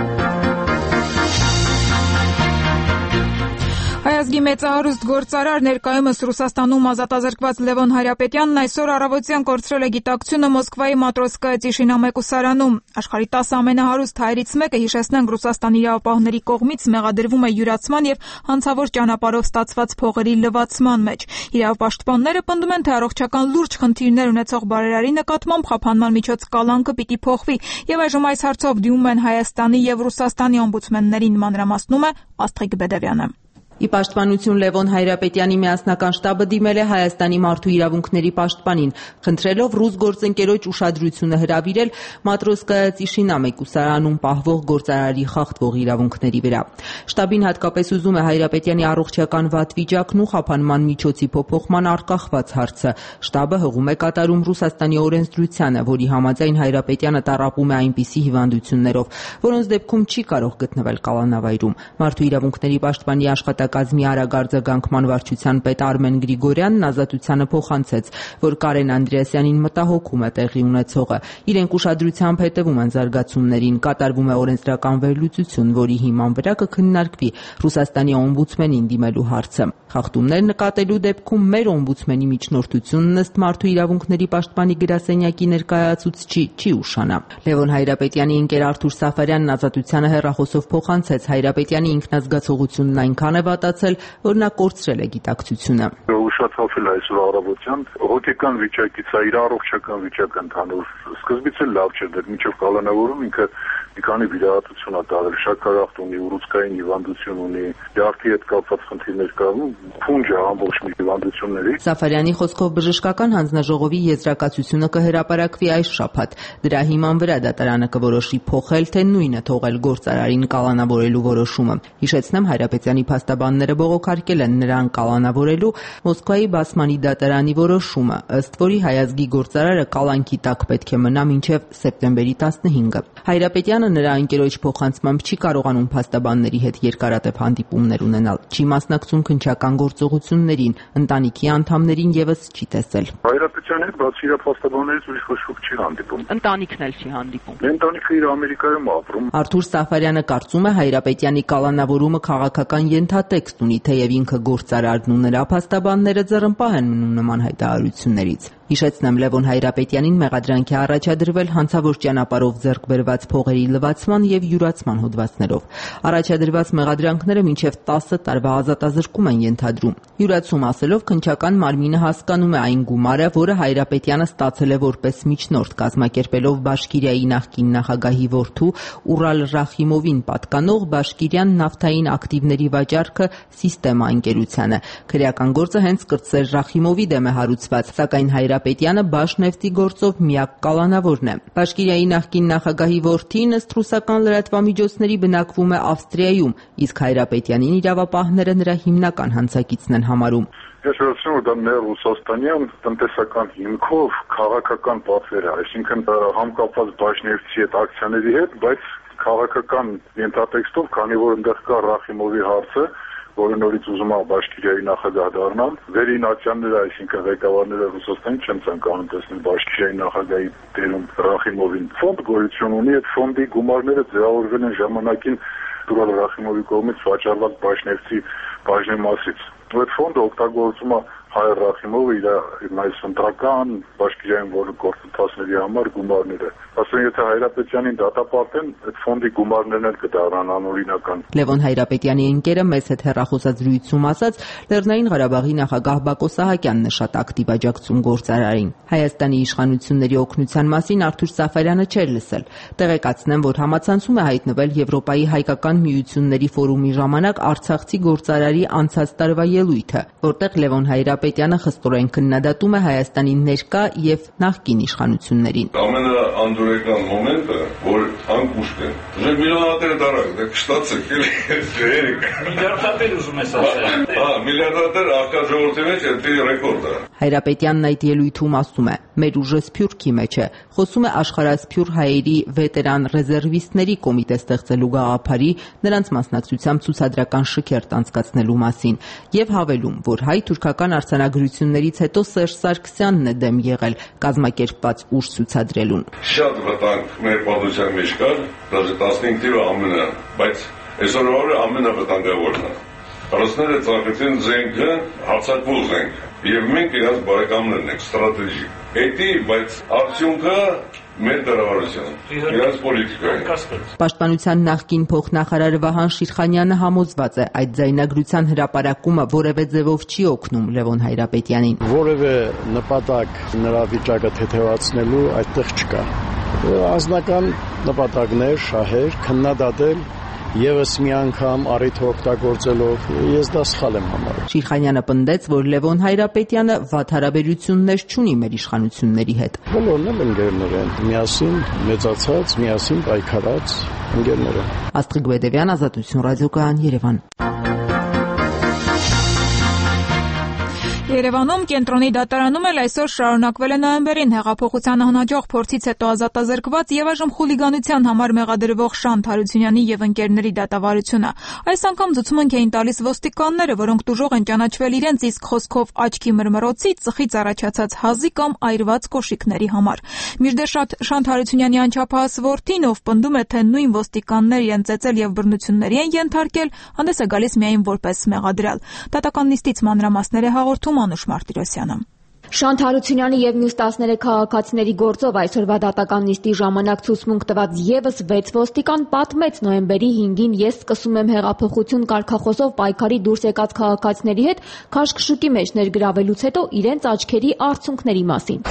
Հայազգի մեծահարուստ գործարար ներկայումս Ռուսաստանում ազատազրկված Լևոն Հարապետյանն այսօր առավոտյան կորցրել է գիտակցությունը Մոսկվայի Մատրոսկայա Տիշինա մեկուսարանում։ Աշխարհի տասը ամենահարուստ հայերից մեկը, հիշեցնենք, Ռուսաստանի իրավապահների կողմից մեղադրվում է յուրացման եւ հանցավոր ճանապարհով ստացված փողերի լվացման մեջ։ Իրավապաշտպանները պնդում են, թե առողջական լուրջ խնդիրներ ունեցող բարերարի նկատմամբ խափանման միջոց կալանքը պիտի փոխվի եւ այժմ այս հարցով դիմում են Հայաստանի եւ Ռուսաստանի օմբուդսմեններին, մանրամասնում է Աստղիկ Բեդևյանը։ Ի պաշտպանություն Լևոն Հայրապետյանի միասնական շտաբը դիմել է Հայաստանի մարդու իրավունքների պաշտպանին, խնդրելով ռուս գործընկերոջ ուշադրությունը հրավիրել Մատրոսկայա Տիշինա մեկուսարանում պահվող գործարարի խախտվող իրավունքների վրա։ Շտաբին հատկապես ուզում է Հայրապետյանի առողջական վատ վիճակն ու խափանման միջոցի փոփոխման արկախված հարցը։ Շտաբը հղում է կատարում Ռուսաստանի օրենսդրությանը, որի համաձայն Հայրապետյանը տառապում է այնպիսի հիվանդություններով, որոնց դեպքում չի կարող գտնվել կալանավայրում։ Մարդու իրավունքների պաշտպանի աշխատակազմի արագ արձագանքման վարչության պետ Արմեն Գրիգորյանն Ազատությանը փոխանցեց, որ Կարեն Անդրեասյանին մտահոգում է տեղի ունեցողը։ Իրենք ուշադրությամբ հետևում են զարգացումներին, կատարվում է օրենսդրական վերլուծություն, որի հիման վրա կքննարկվի Ռուսաստանի օմբուդսմենին դիմելու հարցը։ Խախտումներ նկատելու դեպքում մեր օմբուդսմենի միջնորդությունն ըստ Մարդու իրավունքների պաշտպանի գրասենյակի ներկայացուցչի չի ուշանա։ Լևոն Հայրապետյանի ընկեր Արթուր Սաֆարյանն Ազատությանը հեռախոսով փոխանցեց Հայրապետյանի ինքնազգացողությունն այնքան է հավատացել, որ նա կորցրել է գիտակցությունը։ Ուշացրել այսօր առավոտյան հոգեկան վիճակից, իր առողջական վիճակը ընդհանուր սկզբից էլ լավ չէր, դեռ մինչև կալանավորում ինքը մի քանի վիրահատություն ա տարել, շաքարախտ ունի, ուռուցքային հիվանդություն ունի, յարդի հետ կապված խնդիրներ կա, փունջ է ամբողջ մի հիվանդությունների։ Սաֆարյանի խոսքով բժշկական հանձնաժողովի եզրակացությունը կհրապարակվի այս շաբաթ։ Դրա հիման վրա դատարանը կորոշի փոխել թե նույնը թողել գործարարին կալանավորելու որոշումը։ Հիշեցնեմ, Հայրապետյանի փաստաբանները բողոքարկել են նրան կալանավորելու Մոսկվայի Բասմանի դատարանի որոշումը, ըստ որի հայազգի գործարարը կալանքի տակ պետք է մնա մինչև սեպտեմբերի տասնհինգը։ Հայրապետյանը նրա ընկերոջ փոխանցմամբ չի կարողանում փաստաբանների հետ երկարատև հանդիպումներ ունենալ, չի մասնակցում քննչական գործողություններին, ընտանիքի անդամներին եւս չի տեսել։ Հայրապետյանը բացի իր փաստաբաններից ուրիշ ոչ ոք չի հանդիպում։ Ընտանիքն էլ չի հանդիպում։ Ընտանիքը իր Ամերիկայում ապրում։ Արթուր Սաֆարյանը կարծում է Հայրապետյանի կալանավորումը քաղաքական ենթատեքստ ունի, թեև ինքը գործարարն ու նրա փաստաբանները ձեռնպահ են մնում նման հայտարարություններից։ Հիշեցնեմ, Լևոն Հայրապետյանին մեղադրանք է առաջադրվել հանցավոր ճանապարհով ձեռք բերված փողերի լվացման եւ յուրացման հոդվածներով։ Առաջադրված մեղադրանքները մինչև տասը տարվա ազատազրկում են ենթադրում։ Յուրացում ասելով, քննչական մարմինը հասկանում է այն գումարը, որը Հայրապետյանը ստացել է որպես միջնորդ, կազմակերպելով Բաշկիրիայի նախկին նախագահի որդու Ուրալ Ռախիմովին պատկանող Բաշկիրյան նավթային ակտիվների վաճառքը Սիստեմա ընկերությանը։ Քրեական գործը հենց Կրտսեր Ռախիմովի դեմ է հարուցված, սակայն Հայրապետյանը Բաշնեֆտի գործով միակ կալանավորն է։ Բաշկիրիայի նախկին նախագահի որդին ըստ ռուսական լրատվամիջոցների բնակվում է Ավստրիայում, իսկ Հայրապետյանին իրավապահները նրա հիմնական հանցակիցն են համարում։ Ես վերցնում եմ դա ներ ռուսաստանյան տնտեսական հիմքով քաղաքական պատվեր է, այսինքն համկապված Բաշնեֆտի հետ ակցիաների հետ, բայց քաղաքական ենթատեքստով, քանի որ այնտեղ կա Ռախիմովի հարցը, որը նորից ուզում է Բաշկիրիայի նախագահ դառնալ, վերին ակցիաները, այսինքն ղեկավարները Ռուսաստանի չեն ցանկանում տեսնել Բաշկիրիայի նախագահի դերում Ռախիմովին։ Ֆոնդ գոյություն ունի, այդ ֆոնդի գումարները ձևավորվել են ժամանակին Ուրալ Ռախիմովի կողմից վաճառված Բաշնեֆտի բաժնեմասից։ Այդ ֆոնդը օգտագործում է Հայ Ռախիմովը իր այս ընտրական Բաշկիրիայում որը գործընթացների համար գումարները։ Ասեն, եթե Հայրապետյանին դատապարտեն, այդ ֆոնդի գումարներն էլ կդառնան անօրինական։ Լևոն Հայրապետյանի ընկերը մեծ հետ հեռախոսազրույցում ասաց, Լեռնային Ղարաբաղի նախագահ Բակո Սահակյանն է շատ ակտիվ աջակցում գործարարին։ Հայաստանի իշխանությունների օգնության մասին Արթուր Սաֆարյանը չէր լսել։ Տեղեկացնեմ, որ համացանցում է հայտնվել Եվրոպայի հայկական միությունների ֆորումի ժամանակ արցախցի գործարարի անցած տարվա ելույթը, որտեղ Լևոն Հայրապետյանը խստորեն քննադատում է Հայաստանի ներկա եւ նախկին իշխանություններին։ Անդորեկան մոմենտը, որ անկուշտ են։ Դե միլիարդատերը դարակ, դե կշտացեք էլի դերեք։ Միլիարդատեր ուզում ես ասել։ Հա, միլիարդատեր արտար ժողովրդի մեջ է ռեկորդ է։ Հայրապետյանն այդ ելույթում ասում է. «Մեր ուժը Սփյուռքի մեջ է»։ Խոսում է աշխարհասփյուռ հայերի վետերան ռեզերվիստների կոմիտե ստեղծելու գաղափարի, նրանց մասնակցությամբ ցուցադրական շքերթ անցկացնելու մասին եւ հավելում, որ հայ-թուրքական արձանագրություններից հետո Սերժ Սարգսյանն է դեմ եղել կազմակերպված ուժ ցուցադրելուն։ Շատ վտանգ մեր պատմության մեջ կար, դաժե տասնհինգ թիվը ամենը, բայց այսօրվա օրը ամենավտանգավորն է։ Ռուսները ծախեցին զենքը, հարձակվող զենք, եւ մենք իրաց բարեկամներն ենք, ստրատեգիկ։ Էդի, բայց արդյունքը մեր դրավարության, իրաց պոլիտիկային։ Պաշտպանության նախկին փոխնախարար Վահան Շիրխանյանը համոզված է, այդ ձայնագրության հրապարակումը որևէ ձևով չի օգնում Լևոն Հայրապետյանին։ Որևէ նպատակ նրա վիճակը թեթևացնելու այդտեղ չկա։ Անձնական նպատակներ, շահեր, քննադատել Եվս մի անգամ առիթը օգտագործելով ես դա սխալ եմ համարում։ Շիրխանյանը պնդեց, որ Լևոն Հայրապետյանը վատ հարաբերություններ չունի մեր իշխանությունների հետ։ Բոլորն էլ ընկերներ են, միասին մեծացած, միասին պայքարած ընկերներ են։ Աստղիկ Բեդևյան, Ազատություն ռադիոկայան, Երևան։ Երևանում կենտրոնի դատարանում էլ այսօր շարունակվել է նոյեմբերին հեղափոխության անհաջող փորձից հետո ազատազրկված եւ այժմ խուլիգանության համար մեղադրվող Շանթ Հարությունյանի եւ ընկերների դատավարությունը։ Այս անգամ ցուցումնք էին տալիս ոստիկանները, որոնք տուժող են ճանաչվել իրենց իսկ խոսքով աչքի մրմռոցի, ծխից առաջացած հազի կամ այրված կոշիկների համար։ Մինչդեռ Շանթ Հարությունյանի անչափահաս որդին, ով պնդում է, թե նույն ոստիկանները իրեն ծեծել եւ բռնությունների են ենթարկել, հանդես է գալիս միայն որպես մեղադրյալ։ Դատական նիստից մանրամասներ է հաղորդում Անուշ Մարտիրոսյանը։ Շանթ Հարությունյանի եւ մյուս տասներեք քաղաքացիների գործով այսօրվա դատական նիստի ժամանակ ցուցմունք տված եւս վեց ոստիկան պատմեց նոյեմբերի հինգին ես սկսում եմ հեղափոխություն կարգախոսով պայքարի դուրս եկած քաղաքացիների հետ քաշքշուկի մեջ ներգրավելուց հետո իրենց աչքերի արցունքների մասին։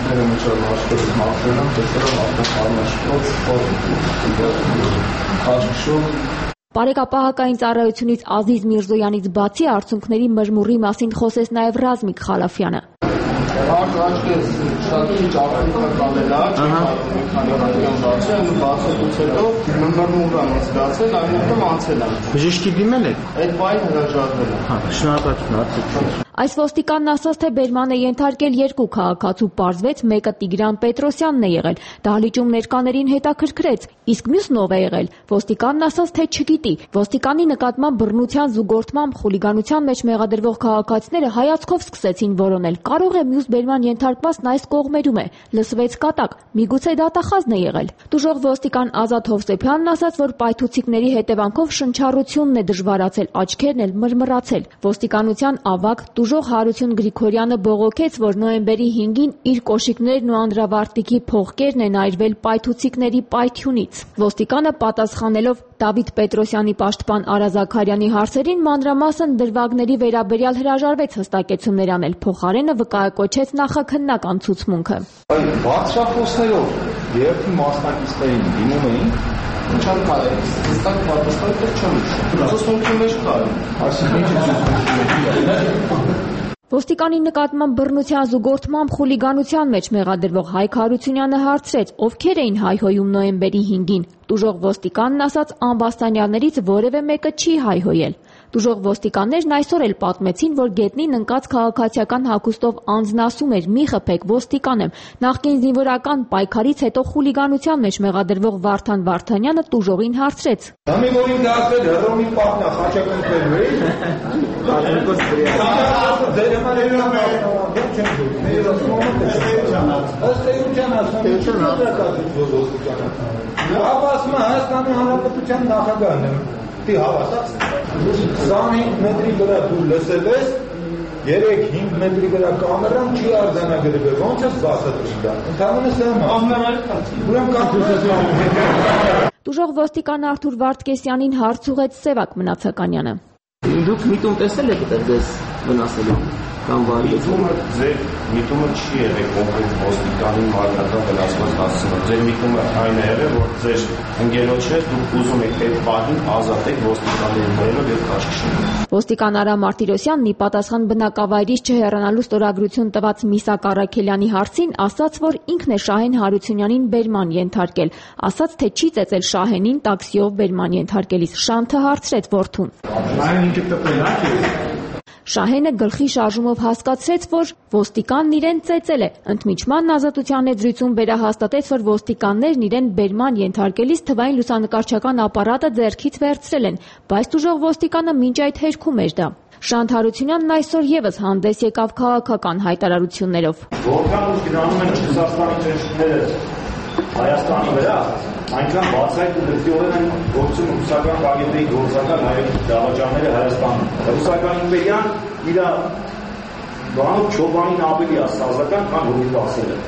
Բարեկապահակային ծառայությունից Ազիզ Միրզոյանից բացի արցունքների մրմուրի մասին խոսեց նաև Ռազմիկ Խալաֆյանը։ Արդ աչքես շատ քիչ ապրանքական է, քանի բացելուց հետո մրմուրան է զգացել, այնուհետև անցել է։ Բժշկի դիմել եք։ Այդ բանը հրաժարվել է։ Հա, շնորհակալություն, արդյոք։ Այս ոստիկանն ասաց, թե բերման է ենթարկել երկու քաղաքացու, պարզվեց մեկը Տիգրան Պետրոսյանն է եղել, դահլիճում ներկաներին հետաքրքրեց, իսկ մյուսն ով է եղել։ Ոստիկանն ասաց, թե չգիտի։ Ոստիկանի նկատմամբ բռնության զուգորդմամբ խուլիգանության մեջ մեղադրվող քաղաքացիները հայացքով սկսեցին որոնել։ Կարող է մյուս բերման ենթարկվածն այս կողմերում է։ Լսվեց կատակ, միգուցե դատախազն է եղել։ Տուժող ոստիկան Ազատ Հովսեփյանն ասաց, որ պայթուցիկների հետևանքով շնչառությունն է դժվարացել, աչքերն էլ մրմռացել։ Ոստիկանության ավագ Տուժող Հարություն Գրիգորյանը բողոքեց, որ նոյեմբերի հինգին իր կոշիկներն ու անդրավարտիքի փողկերն են այրվել պայթուցիկների պայթյունից։ Ոստիկանը պատասխանելով Դավիթ Պետրոսյանի պաշտպան Արա Զաքարյանի հարցերին մանրամասն դրվագների վերաբերյալ հրաժարվեց հստակեցումներ անել, փոխարենը վկայակոչեց նախաքննական ցուցմունքը։ Բարձրախոսներով երբ մասնակիցներին դիմում էին, ինչան կարելի հստակ պատասխանել չեմ հիշում։ Ցուցմունքի մեջ կար, այսինքն ինչ ցուցմունքի։ Ոստիկանի նկատմամբ բռնության զուգորդմամբ խուլիգանության մեջ մեղադրվող Հայկ Հարությունյանը հարցրեց, ովքեր էին հայհոյում նոյեմբերի հինգին։ Տուժող ոստիկանն ասաց, ամբաստանյալներից որևէ մեկը չի հայհոյել։ Տուժող ոստիկաններն այսօր էլ պատմեցին, որ գետնին ընկած քաղաքացիական հագուստով անձն ասում էր՝ մի խփեք, ոստիկան եմ։ Նախկին զինվորական պայքարից հետո խուլիգանության մեջ մեղադրվող Վարդան Վարդանյանը տուժողին հարցրեց. Համիգորին դարձել հռոմի պատնա խաչակնքներու էի։ Ապասմա Հայաստանի Հանրապետության նախագահն եմ, դի հավասած, քսանհինգ մետրի վրա դու լսել ես, երեք հինգ մետրի վրա կամերան չի արձանագրվել, ոնց ես բացատրում դա, ընդհանրապես եմ, ուրեմ կան Տուժող ոստիկան Արթուր Վարդկեսյանին հարց ուղեց Սևակ Մնացականյանը։ Դուք միտում տեսել եք այդպես վնասելու կամ վարի։ Ձեր միտումը չի եղել կոնկրետ ոստիկանին մարմնական վնասված հասցնել։ Ձեր միտումը այն է եղել, որ ձեր ընկերոջը դուք ուզում եք այդ պահին ազատեք ոստիկանների մորելով եւ քաշքշելով։ Ոստիկան Արա Մարտիրոսյանն ի պատասխան բնակավայրից չհեռանալու ստորագրություն տված Միսակ Առաքելյանի հարցին ասաց, որ ինքն է Շահեն Հարությունյանին բերման ենթարկել, ասաց, թե չի ծեծել Շահենին տաքսիով բերման ենթարկելիս։ Շանթը հարցրեց որդուն։ Շահենը գլխի շարժումով հասկացրեց, որ ոստիկանն իրեն ծեծել է։ Ընդմիջման ազատության ներդրույթում վերահաստատեց, որ ոստիկաններն իրեն բերման ենթարկելիս թվային լուսանկարչական ապարատը ձեռքից վերցրել են, բայց տուժող ոստիկանը մինչ այդ հերքում էր դա։ Շանթ Հարությունյանն այսօր եւս հանդես եկավ քաղաքական հայտարարություններով։ Որքան ուշ գնում են Ռուսաստանի ճնշումները Հայաստանի վրա, այնքան բացայտ ու դրսևորեն են գործում ռուսական բագետի գործական հայերի դավաճանները Հայաստանում։ Ռուսական իմպերիան իր բանով չոբանին ավելի ասազական, քան որ ասել է։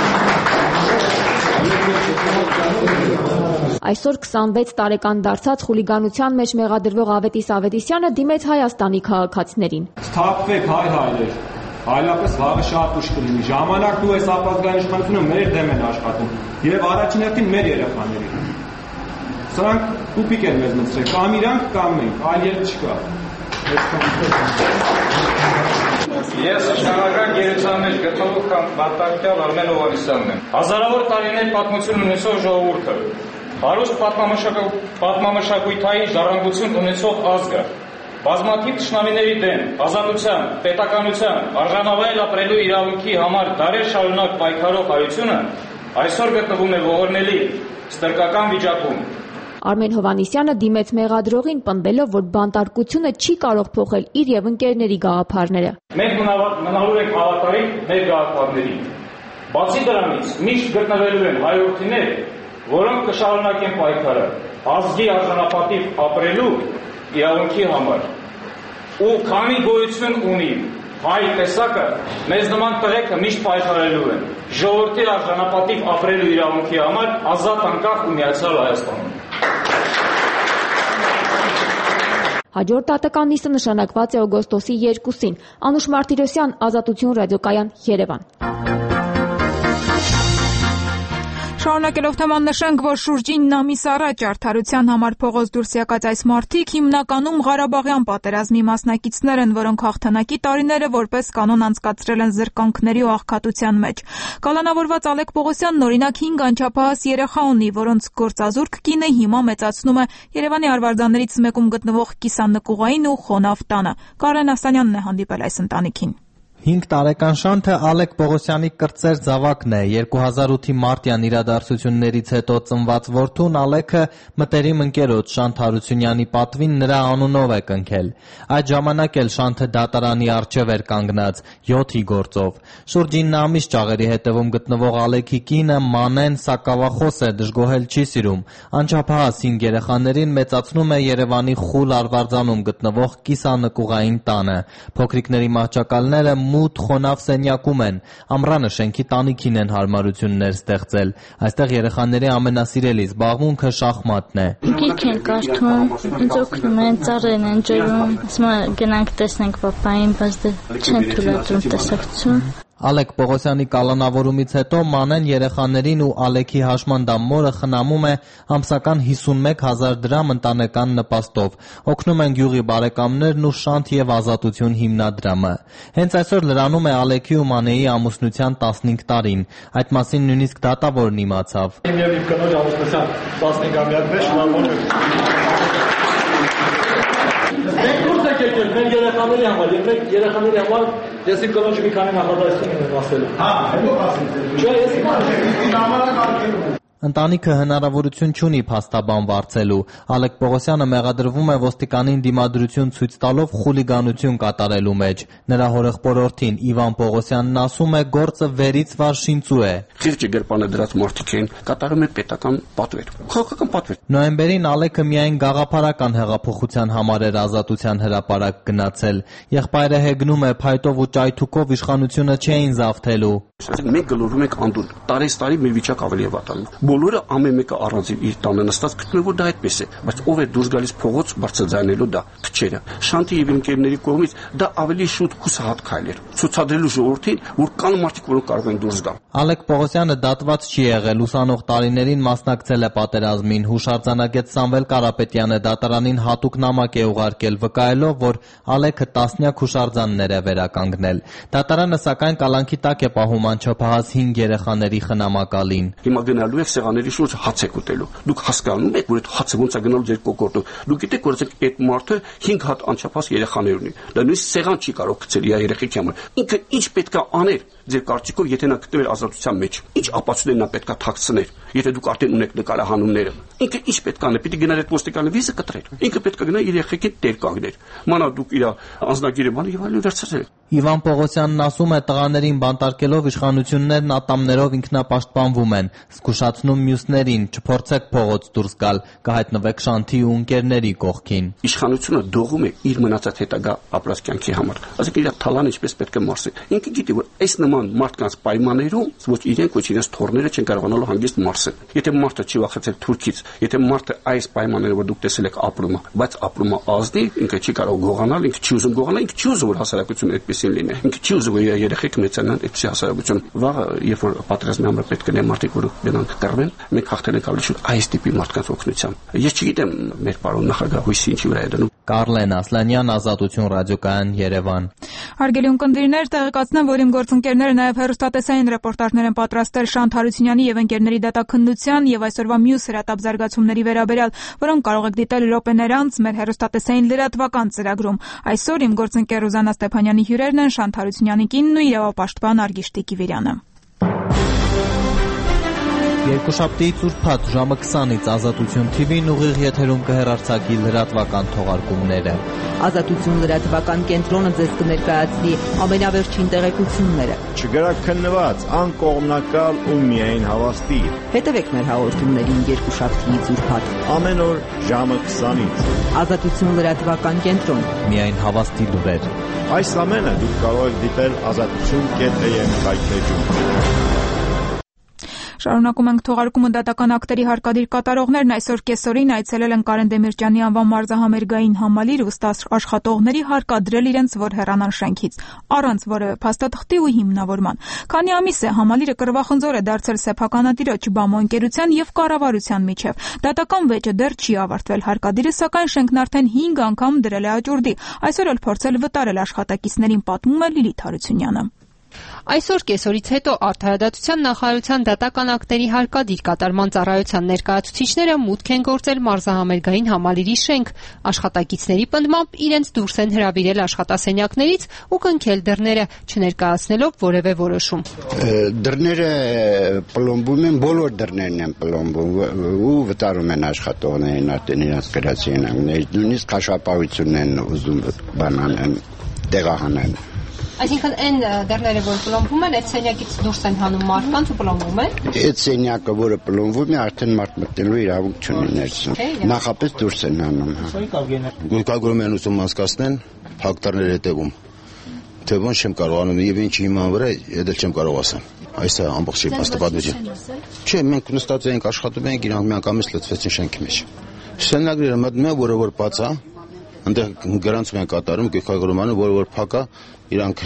Այսօր քսանվեց տարեկան դարձած խուլիգանության մեջ մեղադրվող Ավետիս Ավետիսյանը դիմեց Հայաստանի քաղաքացիներին։ Սթափվեք հայ հայրեր, այլապես վաղը շատ ուշ կլինի։ Ժամանակ ու այս ապազգային իշխանությունը մեր դեմ են աշխատում եւ առաջին հերթին մեր երեխաներին։ Սրանք տուպիկ են մեզ մտցրել, կամ իրանք կամ մենք, այլ ելք չկա։ Ես իշխանական գերության մեջ գտնվող կամ Բարտակյալ Արմեն Հովհաննիսյանն եմ։ Հազարավոր տարիներ պատմություն ունեցող ժողովուրդը, հարուստ պատմամշակութային ժառանգություն ունեցող ազգը, բազմաթիվ թշնամիների դեմ, ազատության, պետականության, արժանավայել ապրելու իրավունքի համար դարեր շարունակ պայքարող հայությունը այսօր գտնվում է ողորմելի ստրկական վիճակում։ Արմեն Հովհաննիսյանը դիմեց մեղադրողին պնդելով, որ բանտարկությունը չի կարող փոխել իր եւ ընկերների գաղափարները։ Մենք մնալու ենք հավատարիմ մեր գաղափարներին։ Բացի դրանից, միշտ գտնվելու են հայրենիքներ, որոնք կշարունակեն պայքարը ազգի արժանապատիվ ապրելու իրավունքի համար։ Ու քանի գոյություն ունի հայ տեսակը մեզ նման տղեկը միշտ պայքարելու են ժողովրդի արժանապատիվ ապրելու իրավունքի համար ազատ անկախ ու միացյալ Հայաստանում։ Հաջորդ տատական նիստը նշանակված է օգոստոսի երկուսին։ Անուշ Մարտիրոսյան, Ազատություն ռադիոկայան, Երևան։ Շարունակելով թեման նշենք, որ շուրջին ամիս առաջ արդարության համար փողոց դուրս եկած այս մարդիկ հիմնականում Ղարաբաղյան պատերազմի մասնակիցներ են, որոնք հաղթանակի տարիները որպես կանոն անցկացրել են զրկանքների ու աղքատության մեջ։ Կալանավորված Ալեք Պողոսյանն օրինակ հինգ անչափահաս երեխա ունի, որոնց գործազուրկ կինը հիմա մեծացնում է Երևանի արվարձաններից մեկում գտնվող կիսանկուղային ու խոնավ տանը։ Կարեն Ասանյանն է հանդիպել այս ընտանիքին։ հինգ տարեկան Շանթը Ալեք Պողոսյանի կրտսեր զավակն է։ երկու հազար ութի մարտյան իրադարձություններից հետո ծնված որդուն Ալեքը մտերիմ ընկերոջ Շանթ Հարությունյանի պատվին նրա անունով է կնքել։ Այդ ժամանակ էլ Շանթը դատարանի առջև էր կանգնած յոթի գործով։ Շուրջ ինը ամիս ճաղերի հետևում գտնվող Ալեքի կինը Մանեն սակավախոս է, դժգոհել չի սիրում։ Անչափահաս հինգ երեխաներին մեծացնում է Երևանի Խուլ արվարձանում գտնվող կիսանկուղային տանը։ Փոքրիկների մահճակալները մութ խոնավ սենյակում են, ամռանը շենքի տանիքին են հարմարություններ ստեղծել։ Այստեղ երեխաների ամենասիրելի զբաղմունքը շախմատն է։ Գիրք են կարդում, ինձ օգնում են, ծառեր են ջրում, ասում են գնանք տեսնենք պապային, բայց դե չեն թույլատրում տեսակցություն։ Ալեք Պողոսյանի կալանավորումից հետո Մանեն երեխաներին ու Ալեքի հաշմանդամ մորը խնամում է ամսական հիսունմեկ հազար դրամ ընտանեկան նպաստով։ Օգնում են գյուղի բարեկամներն ու Շանթ եւ Ազատություն հիմնադրամը։ Հենց այսօր լրանում է Ալեքի ու Մանեի ամուսնության տասնհինգ տարին։ Այդ մասին նույնիսկ դատավորն իմացավ։ Իմ եւ իմ կնոջ ամուսնության տասնհինգամյակն է, շնորհավոր եմ։ Մենք դուրս եք եկել, մեր երեխաների համար, եւ մենք երեխաների համար ես իմ կնոջը մի քանի նախադասություն եմ ասել։ Հա, հետո ասենք։ Չէ, ես իմ ժամանակարգում Ընտանիքը հնարավորություն չունի փաստաբան վարձելու։ Ալեք Պողոսյանը մեղադրվում է ոստիկանին դիմադրություն ցույց տալով խուլիգանություն կատարելու մեջ։ Նրա հորեղբորորդին Իվան Պողոսյանն ասում է, գործը վերից վար շինծու է։ Խիղճը գրպանը դրած մարդիկ են, կատարում է պետական պատվեր, քաղաքական պատվեր։ Նոյեմբերին Ալեքը միայն գաղափարական հեղափոխության համար էր Ազատության հրապարակ գնացել։ Եղբայրը հեգնում է, փայտով ու ճայթուկով իշխանությունը չէին զավթելու։ Մենք գլորվում ենք անդուր, տարեստարի մեր վիճակ ավելի է վատանում։ Բոլորը ամեն մեկը առանձին իր տանը նստած գտնում է, որ դա այդպես է, բայց ով է դուրս գալիս փողոց բարձրաձայնելու դա քչերը։ Շանթի եւ ընկերների կողմից դա ավելի շուտ հուսահատ քայլ էր, ցուցադրելու ժողովրդին, որ կան մարդիկ, որոնք կարող են դուրս գալ։ Ալեք Պողոսյանը դատված չի եղել, ուսանող տարիներին մասնակցել է պատերազմին։ Հուշարձանագետ Սամվել Կարապետյանը դատարանին հատուկ նամակ է ուղարկել, վկայելով, որ Ալեքը տասնյակ հուշարձաններ է վերականգնել։ Դատարանը սակայն կալանքի տակ է պահում անչափահաս հինգ երեխաների խնամակալին։ Հիմա գնալու եք սեղանների շուրջ հաց եք ուտելու։ Դուք հասկանում եք, որ այդ հացը ոնց է գնալու ձեր կոկորդով։ Դուք գիտեք, որ այդ մարդը հինգ հատ անչափահաս երեխաներ ունի։ Դա նույնիսկ սեղան չի կարող գցել իր երեխեքի համար։ Ինքը ինչ պետք է աներ ձեր կարծիքով, եթե նա գտնվեր ազատության մեջ։ Ինչ ապացույցներ նա պետք է թաքցներ, եթե դուք արդեն ունեք նկարահանումները։ Ինքը ինչ պետք է անի, պիտի գնար այդ ոստիկանի վիզը կտրեր։ Ինքը պետք է գնա իր երեխեքին տեր կանգներ։ Մանա դուք իր անձնագիրը բանը եւ այլն վերցրել։ Իվան Պողոսյանն ասում է, տղաներին բանտարկելով իշխանություններն ատամներով ինքնապաշտպանվում են, զգուշացնում մյուսներին, չփորձեք փողոց դուրս գալ, կհայտնվեք Շանթի ու ընկերների կողքին։ Իշխանությունը դողում է իր մնացած հետագա ապրած կյանքի համար։ Ասենք իր թալանը ինչպես պետք է մարսի։ Ինքը գիտի, որ այս նման մարդկանց պայմաններում ոչ իրենք, ոչ իրենց թորները չեն կարողանալու հանգիստ մարսել։ Եթե մարդը չի վախեցել թուրքից, եթե մարդը այս պայմանները, որ դուք տեսել եք ապրում է, բայց ապրում է ազնի, ինքը չի կարող գողանալ, ինքը չի ուզում գողանալ, ինքը չի ուզում որ հասարակությունը այդպեսին լինի։ Ինքը չի ուզում որ իր երեխեք մեծանան այդպեսի հասարակություն։ Վաղը, երբ որ պատերազմի համար պետք է մարդիկ որ գնան կռվեն, մենք հաղթել ենք ավելի շուտ այս տիպի մարդկանց օգնությամբ։ Ես չգիտեմ մեր պարոն նախագահ հույսի ինչի վրա է դնում։ Կարլեն Ասլանյան, Ազատություն ռադիոկայան, Երևան։ Հարգելի ունկնդիրներ, տեղեկացնեմ, որ իմ գործընկերները նաև հեռուստատեսային ռեպորտաժներ են պատրաստել Շանթ Հարությունյանի եւ ընկերների դատաքննության եւ այսօրվա մյուս հրատապ զարգացումների վերաբերյալ, որոնք կարող եք դիտել րոպեներ անց մեր հեռուստատեսային լրատվական ծրագրում։ Այսօր իմ գործընկեր Ռուզանա Ստեփանյանի հյուրերն են Շանթ Հարությունյանի կինն ու իրավապաշտպան Արգիշտի Կիվիրյանը։ Երկուշաբթիից ուրբաթ ժամը քսանից Ազատություն թիվին ուղիղ եթերում կհեռարձակի լրատվական թողարկումները։ Ազատություն լրատվական կենտրոնը ձեզ կներկայացնի ամենավերջին տեղեկությունները։ Չգրաքննված, անկողմնակալ ու միայն հավաստի։ Հետևեք մեր հաղորդումներին երկուշաբթիից ուրբաթ ամեն օր ժամը քսանից։ Ազատություն լրատվական կենտրոն։ Միայն հավաստի լուրեր։ Այս ամենը դուք կարող եք դիտել ազատություն կետ էյ էմ հայտնեջում։ Շարունակում ենք թողարկումը դատական ակտերի հարկադիր կատարողներն այսօր կեսօրին այցելել են Կարեն Դեմիրճյանի անվան մարզահամերգային համալիր ու ըստ աշխատողների հարկադրել իրենց, որ հեռանան շենքից, առանց որևէ փաստաթղթի ու հիմնավորման։ Քանի ամիս է համալիրը կռվախնձոր է դարձել սեփականատիրոջ Բամո ընկերության եւ կառավարության միջև։ Դատական վեճը դեռ չի ավարտվել, հարկադիրը սակայն շենքն արդեն հինգ անգամ դրել է աճուրդի, այսօր էլ փորձել վտարել աշխատակիցներին, պատմում է Լիլիթ Հարությունյանը։ Այսօր կեսօրից հետո Արդարադատության նախարարության դատական ակտերի հարկադիր կատարման ծառայության ներկայացուցիչները մուտք են գործել մարզահամերգային համալիրի շենք, աշխատակիցների պնդմամբ իրենց դուրս են հրավիրել աշխատասենյակներից ու կնքել դռները, չներկայացնելով որևէ որոշում։ Դռները պլոմբում են, բոլոր դռներն են պլոմբում ու վտարում են աշխատողներին արդեն իրենց գրած սենյակներից, նույնիսկ աշխատավությունն են ուզում բանան տեղահանեն։ Այսինքն այն դռները, որ պլոմբում են, այդ սենյակից դուրս են հանում մարդկանց ու պլոմբում են։ Այդ սենյակը, որը պլոմբում է, արդեն մարդ մտնելու իրավունք չունի ներսում։ Նախապես դուրս են հանում։ Գույքագրում են ուսում անցկացնեն, հակտարներ հետևում։ Թե ոնց չեմ կարողանում եւ ինչ իման վրա, դա չեմ կարող ասեմ։ Այս է ամբողջ փաստաբանություն։ Չէ, մենք նստած էինք աշխատում էինք, իրանք մի անգամից լցվեցին շենքի մեջ։ Սենյակները մտնում են, որը որ բաց է, այնտեղ գրանցում են կատարում, գույքագրումանը, որը որ փակ է, իրանք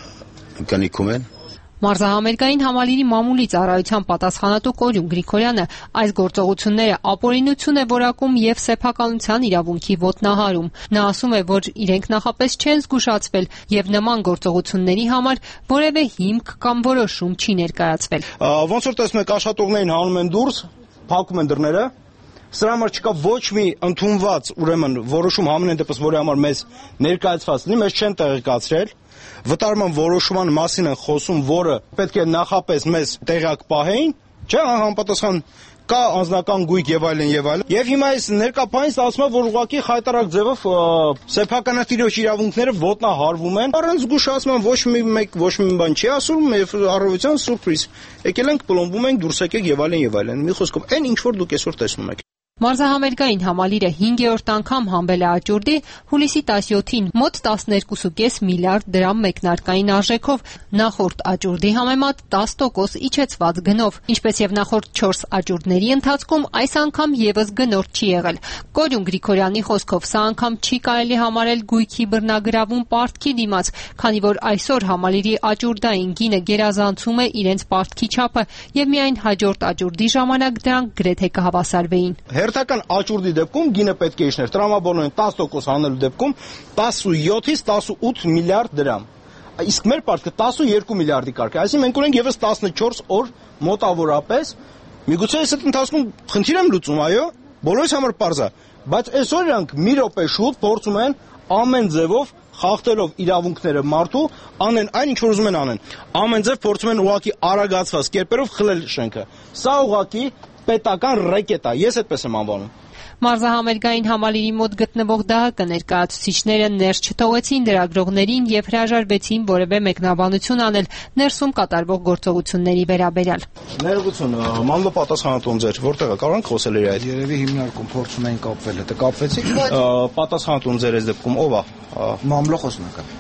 կնիքում են։ Մարզահամերգային համալիրի մամուլի ծառայության պատասխանատու Կորյուն Գրիգորյանը այս գործողությունները ապօրինություն է որակում եւ սեփականության իրավունքի ոտնահարում։ Նա ասում է, որ իրենք նախապես չեն զգուշացվել եւ նման գործողությունների համար որևէ հիմք կամ որոշում չի ներկայացվել։ Ոնց որ տեսնում եք, աշխատողներին հանում են դուրս, փակում են դռները։ Սրա համար չկա ոչ մի ընդունված, ուրեմն որոշում համենայն դեպս, որի համար մեզ ներկայացված լինի, մեզ չեն տեղեկացրել։ Վտարման որոշման մասին են խոսում, որը պետք է նախապես մեզ տեղյակ պահեին, չէ՞, համապատասխան կա անձնական գույք եւ այլն եւ այլն։ Եվ հիմա այս ներկայացումից ասում է, որ ուղղակի խայտարակ ձևով սեփականատիրոջ իրավունքները ոտնահարվում են, առանց զգուշացման ոչ մի մեկ ոչ մի բան չի ասում եւ առավոտյան սուրպրիզ։ Եկել ենք, պլոմբում ենք, դուրս եկեք եւ այլն եւ այլն։ Մի խոսքով, այն ինչ որ դուք այսօր տեսնում եք։ Մարզահամերգային համալիրը հինգերորդ անգամ հանվել է աճուրդի հուլիսի տասնյոթին մոտ տասներկու կόμμα պենս միլիարդ դրամ մեկնարկային արժեքով, նախորդ աճուրդի համեմատ տասը տոկոս իջեցված գնով, ինչպես եւ նախորդ չորս աճուրդների ընթացքում այս անգամ եւս գնորդ չի եղել։ Կորյուն Գրիգորյանի խոսքով սա անգամ չի կարելի համարել գույքի բռնագրավում պարտքի դիմաց, քանի որ այսօր համալիրի աճուրդային գինը գերազանցում է իրենց պարտքի չափը եւ միայն հաջորդ աճուրդի ժամանակ դրանք գրեթե կհավասարվեին։ Հերթական աճուրդի դեպքում գինը պետք է իջներ տրամաբանորեն տասը տոկոս հանելու դեպքում տասնյոթից տասնութ միլիարդ դրամ։ Իսկ մեր պարտքը տասնուերկու միլիարդի կարգ է, այսինքն մենք ունենք եւս տասնչորս օր մոտավորապես։ Միգուցե այս ընթացքում խնդիր եմ լուծում, այո, բոլորիս համար պարզ է, բայց այսօր իրանք մի րոպե շուտ փորձում են ամեն ձևով խախտելով իրավունքները մարդու անեն այն ինչ որ ուզում են անեն։ Ամեն ձև փորձում են ուղղակի արագացված կերպերով խլել շենքը։ Սա ուղղակի պետական ռեկետ է, ես այդպես եմ անվանում։ Մարզահամերգային համալիրի մոտ գտնվող ԴՀԿ ներկայացուցիչները ներս չթողեցին լրագրողներին եւ հրաժարվեցին որևէ մեկնաբանություն անել ներսում կատարվող գործողությունների վերաբերյալ։ Ներողություն, մամլո պատասխանատուն ձեր, որտեղ է, կարող ենք խոսել իր այդ։ Երևի հիմնարկում փորձում են կապվել, դա կապվեցիք։ Պատասխանատուն ձեր այս դեպքում ով է։ Մամլո խոսնակը։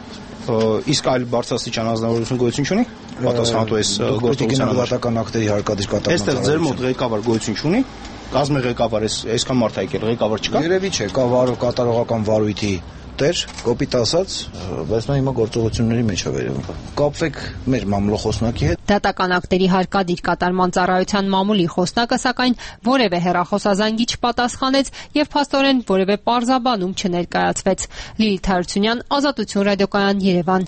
Իսկ այլ բարձրաստիճան անձնավորություն գոյություն չունի։ Պատասխանատու այս գործողության դատական ակտերի հարկադիր կատարման։ Այստեղ ձեր մոտ ղեկավար գոյություն չունի։ Կազմի ղեկավար էս այսքան մարդ է եկել, ղեկավար չկա։ Երևի չէ, կա վարո կատարողական վարույթի տեր, կոպիտ ասած, բայց նա հիմա գործողությունների մեջ է վերևում։ Կապվեք մեր մամլո խոսնակի հետ։ Դատական ակտերի հարկադիր կատարման ծառայության մամուլի խոսնակը սակայն որևէ հեռախոսազանգի չպատասխանեց եւ փաստորեն որևէ պարզաբանում չներկայացվեց։ Լիլիթ Հարությունյան, Ազատություն ռադիոկայան, Երևան։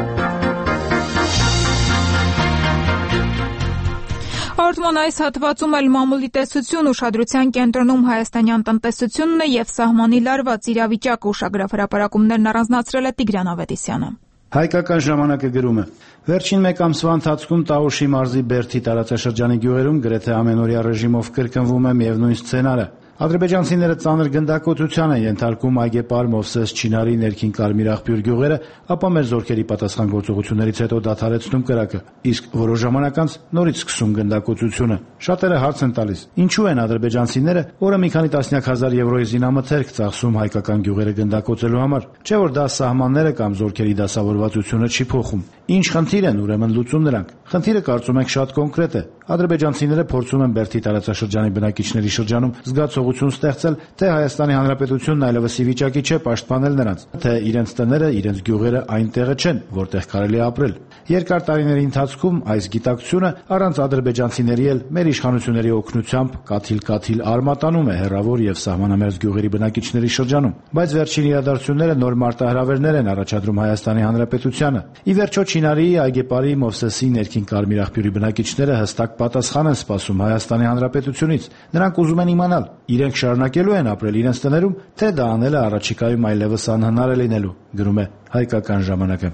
Հաղորդման այս հատվածում էլ մամուլի տեսություն ուշադրության կենտրոնում հայաստանյան տնտեսությունն է եւ սահմանի լարված իրավիճակը ուշագրավ հրապարակումներն առանձնացրել է Տիգրան Ավետիսյանը։ Հայկական ժամանակը գրում է. Վերջին մեկ ամսվա ընթացքում Տաուշի մարզի Բերդի տարածաշրջանի գյուղերում գրեթե ամենօրյա ռեժիմով կրկնվում է միևնույն սցենարը։ Ադրբեջանցիները ծանր գնդակոծության են ենթարկում Այգեպար, Մովսես, Չինարի, Ներքին Կարմիր աղբյուր գյուղերը, ապա մեր զորքերի պատասխան գործողություններից հետո դադարեցնում կրակը, իսկ որոշ ժամանակ անց նորից սկսում գնդակոծությունը։ Շատերը հարց են տալիս. ինչու են ադրբեջանցիները օրը մի քանի տասնյակ հազար եվրոյի զինամթերք ծախսում հայկական գյուղերը գնդակոծելու համար, չէ որ դա սահմանները կամ զորքերի դասավորվածությունը չի փոխում։ Ինչ խնդիր են ուրեմն լուծում նրանք։ Խնդիրը կարծում եք շատ կոնկրետ է։ Ադրբեջանցիները փորձում են Բերդի տարածաշրջանի բնակիչների շրջանում զգացողություն ստեղծել, թե Հայաստանի Հանրապետությունն այլևս ի վիճակի չէ պաշտպանել նրանց, թե իրենց տները, իրենց գյուղերը այն տեղը չեն, որտեղ կարելի է ապրել։ Երկար տարիների ընթացքում այս գիտակցությունը առանց ադրբեջանցիների էլ մեր իշխանությունների օգնությամբ կաթիլ-կաթիլ արմատանում է հեռավոր եւ սահմանամերձ գյուղերի բնակիչների շրջանում։ Բայց վերջին իրադարձությունները նոր մարտահրավերներ են առաջադրում Հայաստանի Հանրապետությանը։ Ի վերջո Չինարի, Այգեպարի, Մովսեսի, Ներքին Կարմիր աղբյուրի բնակիչները հստակ պատասխան են սպասում Հայաստանի Հանրապետությունից։ Նրանք ուզում են իմանալ, իրենք շարունակելու են ապրել իրենց տներում, թե դա անելը առաջիկայում այլևս անհնար է լինելու, գրում է Հայկական ժամանակը։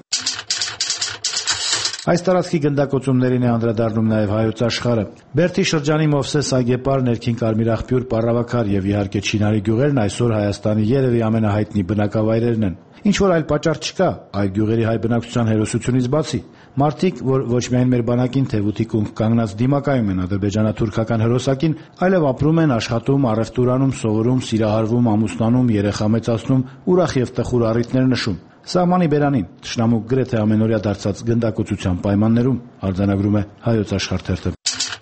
Այս տարածքի գնդակոծումներին է անդրադառնում նաև Հայոց աշխարհը։ Բերդի շրջանի Մովսես, Այգեպար, Ներքին Կարմիր աղբյուր, Պառավաքար եւ իհարկե Չինարի գյուղերն այսօր Հայաստանի երևի ամենահայտնի բնակավայրերն են։ Ինչ որ այլ պատճառ չկա այլ գյուղերի հայ բնակչության հերոսությունից բացի։ Մարդիկ, որ ոչ միայն մեր բանակին թեւուտի կունք կանգնած դիմակայում են ադրբեջանա-թուրքական հերոսակին, այլև ապրում են, աշխատում, առևտուր անում, սովորում, սիրահարվում, ամուսնանում, երեխա մեծացնում, ուրախ եւ տխուր առիթներ նշում։ Սահմանի բերանին թշնամու գրեթե ամենօրյա դարձած գնդակոծության պայմաններում արձանագրում է Հայոց աշխարհ թերթը։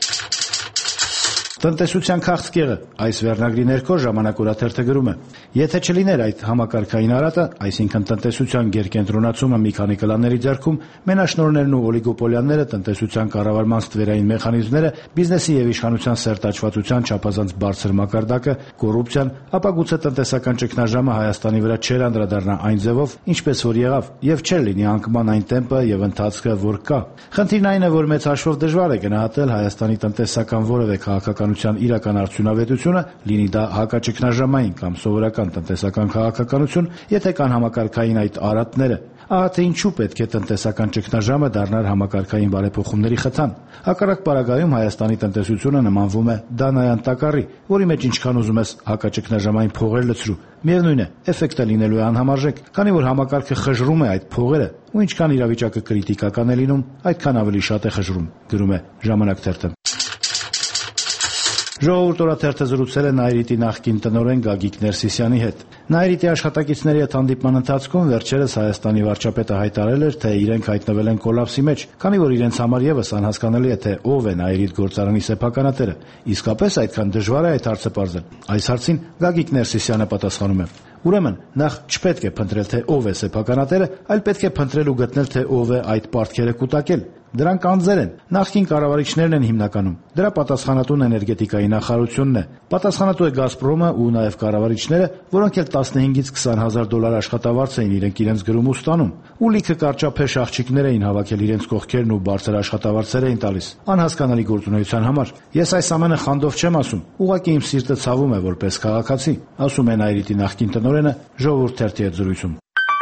Տնտեսության քաղցկեղը այս վերնագրի ներքո ժամանակ օրաթերթը գրում է. եթե չլիներ այդ համակարգային արատը, այսինքն տնտեսության գերկենտրոնացումը մի քանի կլանների ձեռքում, մենաշնորհներն ու օլիգոպոլիաները, տնտեսության կառավարման ստվերային մեխանիզմները, բիզնեսի եւ իշխանության սերտաճվածության չափազանց բարձր մակարդակը, կոռուպցիան, ապա գուցե տնտեսական ճգնաժամը Հայաստանի վրա չէր անդրադառնա այն ձևով, ինչպես որ եղավ, եւ չէր լինի անկման այն տեմպը եւ ընթացքը, որ կա։ Խնդիրն այն է, որ մեծ հաշվով դժվար է գնահատել Հայաստանի տնտեսական որևէ քաղաքական իրական արդյունավետությունը, լինի դա հակաճգնաժամային կամ սովորական տնտեսական քաղաքականություն, եթե կան համակարգային այդ արատները։ Ահա թե ինչու պետք է տնտեսական ճգնաժամը դառնար համակարգային բարեփոխումների խթան։ Հակառակ պարագայում Հայաստանի տնտեսությունը նմանվում է Դանայան տակառի, որի մեջ ինչքան ուզում ես հակաճգնաժամային փողեր լցրու, միևնույն է, էֆեկտը լինելու է անհամարժեք, քանի որ համակարգը խժռում է այդ փողերը, ու ինչքան իրավիճակը կրիտիկական է լինում, այդքան ավելի շատ է խժռում, գրում է Ժամանակ թերթը։ Ժողովուրդ օրաթերթը զրուցել է Նայիրիտի նախկին տնօրեն Գագիկ Ներսիսյանի հետ։ Նայիրիտի աշխատակիցների հետ հանդիպման ընթացքում վերջերս Հայաստանի վարչապետը հայտարարել էր, թե իրենք հայտնվել են կոլապսի մեջ, քանի որ իրենց համար եւս անհասկանալի է, թե ով է Նայիրիտ գործարանի սեփականատերը։ Իսկապես այդքան դժվար է այդ հարցը պարզել։ Այս հարցին Գագիկ Ներսիսյանը պատասխանում է. Ուրեմն, նախ չպետք է փնտրել, թե ով է սեփականատերը, այլ պետք է փնտրել ու գտնել, թե ով է այդ պարտքերը կուտակել։ Դրանք անձեր են, նախկին կառավարիչներն են հիմնականում։ Դրա պատասխանատուն էներգետիկայի նախարարությունն է։ Պատասխանատու է Գազպրոմը ու նաև կառավարիչները, որոնք էլ տասնհինգից քսան հազար դոլար աշխատավարձ էին իրենք իրենց գրում ու ստանում։ Ու լիքը կարճափեշ աղջիկներ էին հավաքել իրենց կողքերն ու բարձր աշխատավարձեր էին տալիս։ Անհասկանալի գործունեության համար։ Ես այս ամենը խանդով չեմ ասում, ուղղակի իմ սիրտը ցավում է որպես քաղաքացի, ասում է Նայիրիտի նախկին տնօրենը Ժողովուրդ թերթի հետ զրույցում։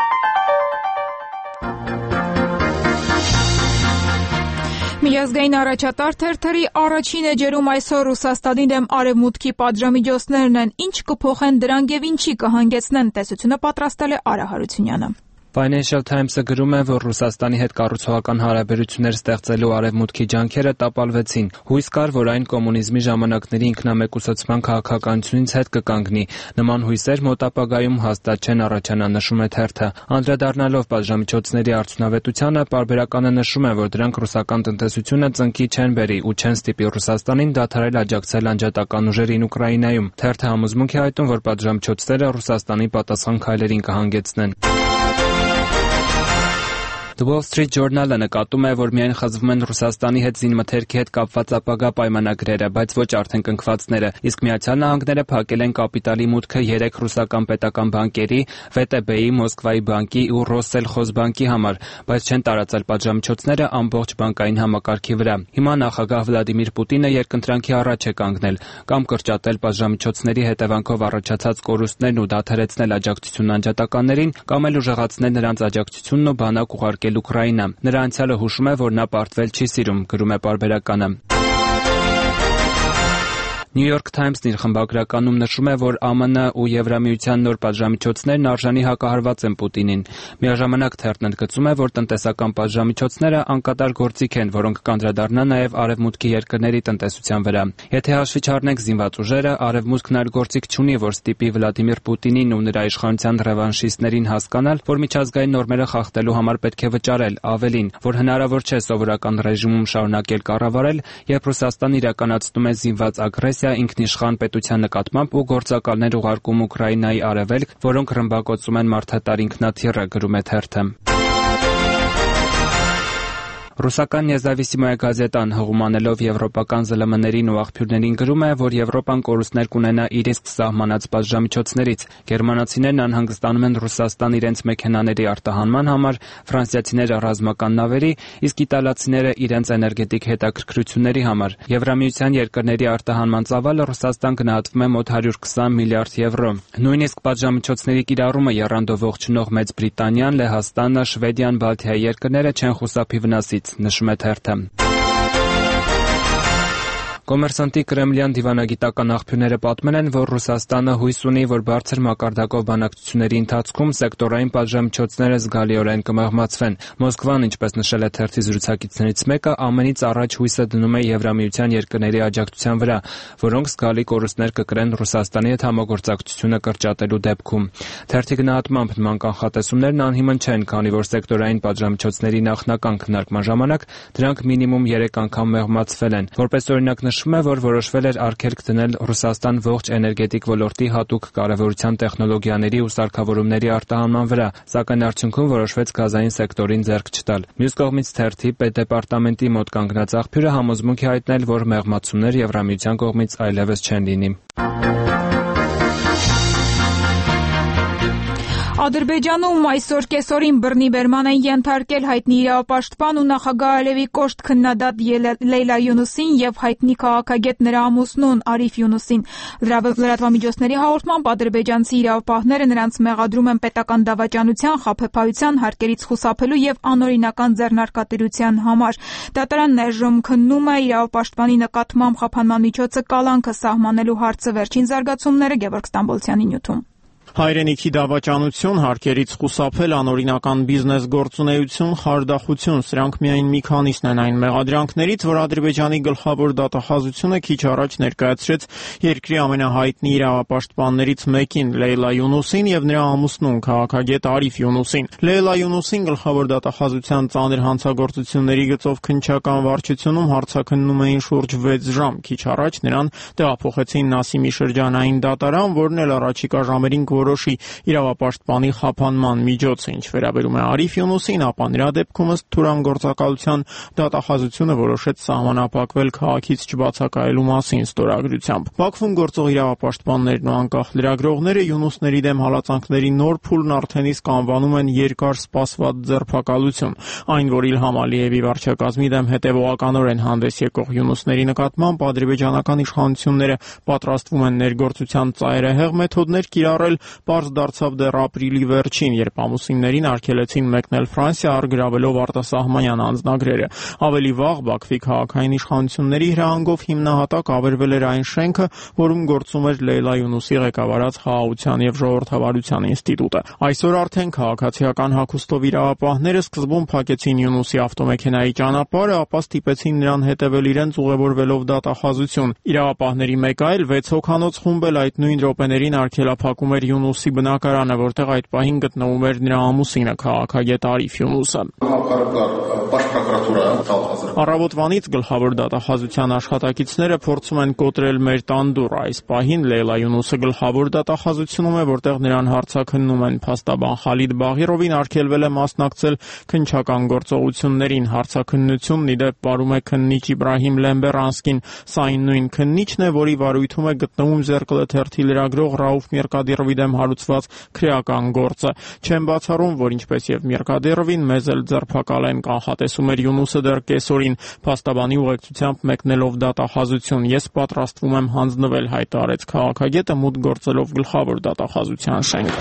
Միջազգային առաջատար թերթերի առաջին էջերում այսօր Ռուսաստանի դեմ արևմուտքի պատժամիջոցներն են, ինչ կփոխեն դրանք եւ ինչի կհանգեցնեն, տեսությունը պատրաստել է Արա Հարությունյանը։ Financial Times-ը գրում է, որ Ռուսաստանի հետ կառուցողական հարաբերություններ ստեղծելու արևմուտքի ջանքերը տապալվեցին։ Հույս կար, որ այն կոմունիզմի ժամանակների ինքնամեկուսացման քաղաքականությունից հետ կկանգնի։ Նման հույսեր մոտ ապագայում հաստատ չեն առաջանա, նշում է թերթը։ Անդրադառնալով պատժամիջոցների արդյունավետությանը, պարբերականը նշում է, որ դրանք ռուսական տնտեսությունը ծնկի չեն բերի ու չեն ստիպի Ռուսաստանին դադարել աջակցել անջատական ուժերին Ուկրաինայում։ Թերթը համոզմունք է հայտնում, որ պատժամիջոցները Ռուսաստանի պատասխան քայլերին կհանգեցնեն։ The Wall Street Journal-ը նկատում է, որ միայն խզվում են Ռուսաստանի հետ զինմթերքի հետ կապված ապագա պայմանագրերը, բայց ոչ արդեն կնքվածները, իսկ Միացյալ Նահանգները փակել են կապիտալի մուտքը երեք ռուսական պետական բանկերի՝ վե տե բե-ի, Մոսկվայի բանկի ու Ռոսսելխոզբանկի համար, բայց չեն տարածել պատժամիջոցները ամբողջ բանկային համակարգի վրա։ Հիմա նախագահ Վլադիմիր Պուտինը երկընտրանքի առաջ է կանգնել՝ կամ կրճատել պատժամիջոցների հետևանքով առաջացած կորուստներն ու դադարեցնել աջակցությունն անջատականներին, կամ էլ ուժեղացնել նրանց աջակցությունն ու բանակ ուղարկել Ուկրաինա։ Նրա անցյալը հուշում է, որ նա պարտվել չի սիրում, գրում է պարբերականը։ New York Times-ն իր խմբագրականում նշում է, որ Α Մ Ն ու Եվրամիության նոր պատժամիջոցներն արժանի հակահարված են Պուտինին։ Միաժամանակ թերթն ընդգծում է, որ տնտեսական պատժամիջոցները անկատար գործիք են, որոնք կանդրադառնան նաև արևմուտքի երկրների տնտեսության վրա։ Եթե հաշվի չառնենք զինված ուժերը, արևմուտքն այլ գործիք չունի, որ ստիպի Վլադիմիր Պուտինին ու նրա իշխանության ռևանշիստներին հասկանալ, որ միջազգային նորմերը խախտելու համար պետք է վճարել, ավելին, որ հնարավոր չէ սովորական ռեժիմում շարունակել կառավարել, երբ Ռուսաստանն իրականացնում է զինված ագրեսիա ինքնիշխան պետության նկատմամբ ու գործակալներ ուղարկում Ուկրաինայի արևելք, որոնք ռմբակոծում են մարդատար ինքնաթիռը, գրում է թերթը։ Ռուսական Նեզավիսիմոյա գազետան հղումանելով եվրոպական զլ մ-ներին ու աղբյուրներին գրում է, որ Եվրոպան կորուստներ կունենա իր իսկ սահմանած պատժամիջոցներից։ Գերմանացիներն անհանգստանում են Ռուսաստան իրենց մեքենաների արտահանման համար, ֆրանսիացիները ռազմական նավերի, իսկ իտալացիները իրենց էներգետիկ հետաքրքրությունների համար։ Եվրամիության երկրների արտահանման ծավալը Ռուսաստան գնահատվում է մոտ հարյուր քսան միլիարդ եվրո։ Նույնիսկ պատժամիջոցների կիրառումը եռանդով ողջունող Մեծ Բրիտանիան, Լեհաստանը, Շվեդիան, Բալթիայի երկրները չեն խուսափի վնասից, նշում է թերթը։ Կոմերսանտի կրեմլյան դիվանագիտական աղբյուրները պատմել են, որ Ռուսաստանը հույս ունի, որ բարձր մակարդակով բանակցությունների ընթացքում սեկտորային պատժամիջոցները զգալիորեն կմեղմացվեն։ Մոսկվան, ինչպես նշել է թերթի զրուցակիցներից մեկը, Α Մ Ն-ից առաջ հույսը դնում է Եվրամիության երկրների աջակցության վրա, որոնք զգալի կորուստներ կկրեն Ռուսաստանի հետ համագործակցությունը կրճատելու դեպքում։ Թերթի գնահատմամբ նման կանխատեսումներն անհիմն չեն, քանի որ սեկտորային պատժամիջոցների նախնական քննարկման ժամանակ դրանք մինիմում երեք անգամ մեղմացվել են։ Որպես օրինակ նշվում է, որ որոշվել էր արգելք դնել Ռուսաստան ողջ էներգետիկ ոլորտի հատուկ կարևորության տեխնոլոգիաների ու սարքավորումների արտահանման վրա, սակայն արդյունքում որոշվեց գազային սեկտորին ձեռք չտալ։ Մյուս կողմից թերթի պետդեպարտամենտի մոտ կանգնած աղբյուրը համոզմունք է հայտնել, որ մեղմացումներ Եվրամիության կողմից այլևս չեն լինի։ Ադրբեջանում այսօր կեսօրին բռնի բերման են ենթարկել հայտնի իրավապաշտպան ու նախագահ Ալիևի կոշտ քննադատ Լեյլա Յունուսին եւ հայտնի քաղաքագետ նրա ամուսնուն Արիֆ Յունուսին։ Լրատվամիջոցների հաղորդմամբ ադրբեջանցի իրավապահները նրանց մեղադրում են պետական դավաճանության, խաբեբայության, հարկերից խուսափելու եւ անօրինական ձեռնարկատիրության համար։ Դատարանն այժմ քննում է իրավապաշտպանի նկատմամբ խափանման միջոցը կալանքը սահմանելու հարցը։ Վերջին զարգացումները Գևորգ Ստամբոլցյանի նյութում։ Հայրենիքի դավաճանություն, հարկերից խուսափել, անօրինական բիզնես գործունեություն, խարդախություն, սրանք միայն մի քանիսն են այն մեղադրանքներից, որ Ադրբեջանի գլխավոր դատախազությունը քիչ առաջ ներկայացրեց երկրի ամենահայտնի իրավապաշտպաններից մեկին՝ Լեյլա Յունուսին եւ նրա ամուսնուն, քաղաքագետ Արիֆ Յունուսին։ Լեյլա Յունուսին գլխավոր դատախազության ծանր հանցագործությունների գծով քննչական վարչությունում հարցաքննում էին շուրջ վեց ժամ։ Քիչ առաջ նրան տեղափոխեցին Նասիմի շրջանային դատարան, որն էլ առաջիկա ժամերին որոշի իրավապաշտպանի խափանման միջոցը։ Ինչ վերաբերում է Արիֆ Յունուսին, ապա նրա դեպքում ըստ Թուրան գործակալության դատախազությունը որոշեց սահմանափակվել քաղաքից չբացակայելու մասին ստորագրությամբ։ Բաքվում գործող իրավապաշտպաններն ու անկախ լրագրողները Յունուսների դեմ հալածանքների նոր փուլն արդեն իսկ անվանում են երկար սպասված ձերբակալություն։ Այն, որ Իլհամ Ալիևի վարչակազմի դեմ հետևողականորեն հանդես եկող Յունուսների նկատմամբ ադրբեջանական իշխանությունները պատրաստվում են ներգործության ծայրահեղ մեթոդներ կիրառել, պարզ դարձավ դեռ ապրիլի վերջին, երբ ամուսիններին արգելեցին մեկնել Ֆրանսիա, առգրավելով արտասահմանյան անձնագրերը։ Ավելի վաղ Բաքվի քաղաքային իշխանությունների հրահանգով հիմնահատակ ավերվել էր այն շենքը, որում գործում էր Լեյլա Յունուսի ղեկավարած Խաղաղության եւ ժողովրդավարության ինստիտուտը։ Այսօր արդեն քաղաքացիական հագուստով իրավապահները սկզբում փակեցին Յունուսի ավտոմեքենայի ճանապարհը, ապա ստիպեցին նրան հետևել իրենց ուղևորվելով դատախազություն։ Իրավապահների մեկը այլ վեց հոգանոց խումբ էլ այդ նույն րոպեներին արգելափակում էր Յունուսի բնակարանը, որտեղ այդ պահին գտնվում էր նրա ամուսինը, քաղաքագետ Արիֆ Յունուսը։ Առավոտվանից գլխավոր դատախազության աշխատակիցները փորձում են կոտրել մեր տան դուռը։ Այս պահին Լեյլա Յունուսը գլխավոր դատախազությունում է, որտեղ նրան հարցաքննում են։ Փաստաբան Խալիդ Բաղիրովին արգելվել է մասնակցել քննչական գործողություններին։ Հարցաքննությունն ի դեպ պարում է քննիչ Իբրահիմ Լեմբերանսկին։ Սա այն նույն քննիչն է, որի վարույթում է գտնվում Զերկլե թերթի լրագրող Ռաուֆ Միրկադիրովի դեմ հարուցված քրեական գործը։ Չեմ բացառում, որ ինչպես եւ Միրկադիրովին մեզ էլ ձերբակալ են, կանխատեսում էր Յունուսը դեռ կեսօրին։ Փաստաբանի ուղեկցությամբ մեկնելով դատախազություն, ես պատրաստվում եմ հանձնվել, հայտարարեց քաղաքագետը մուտք գործելով գլխավոր դատախազության շենք։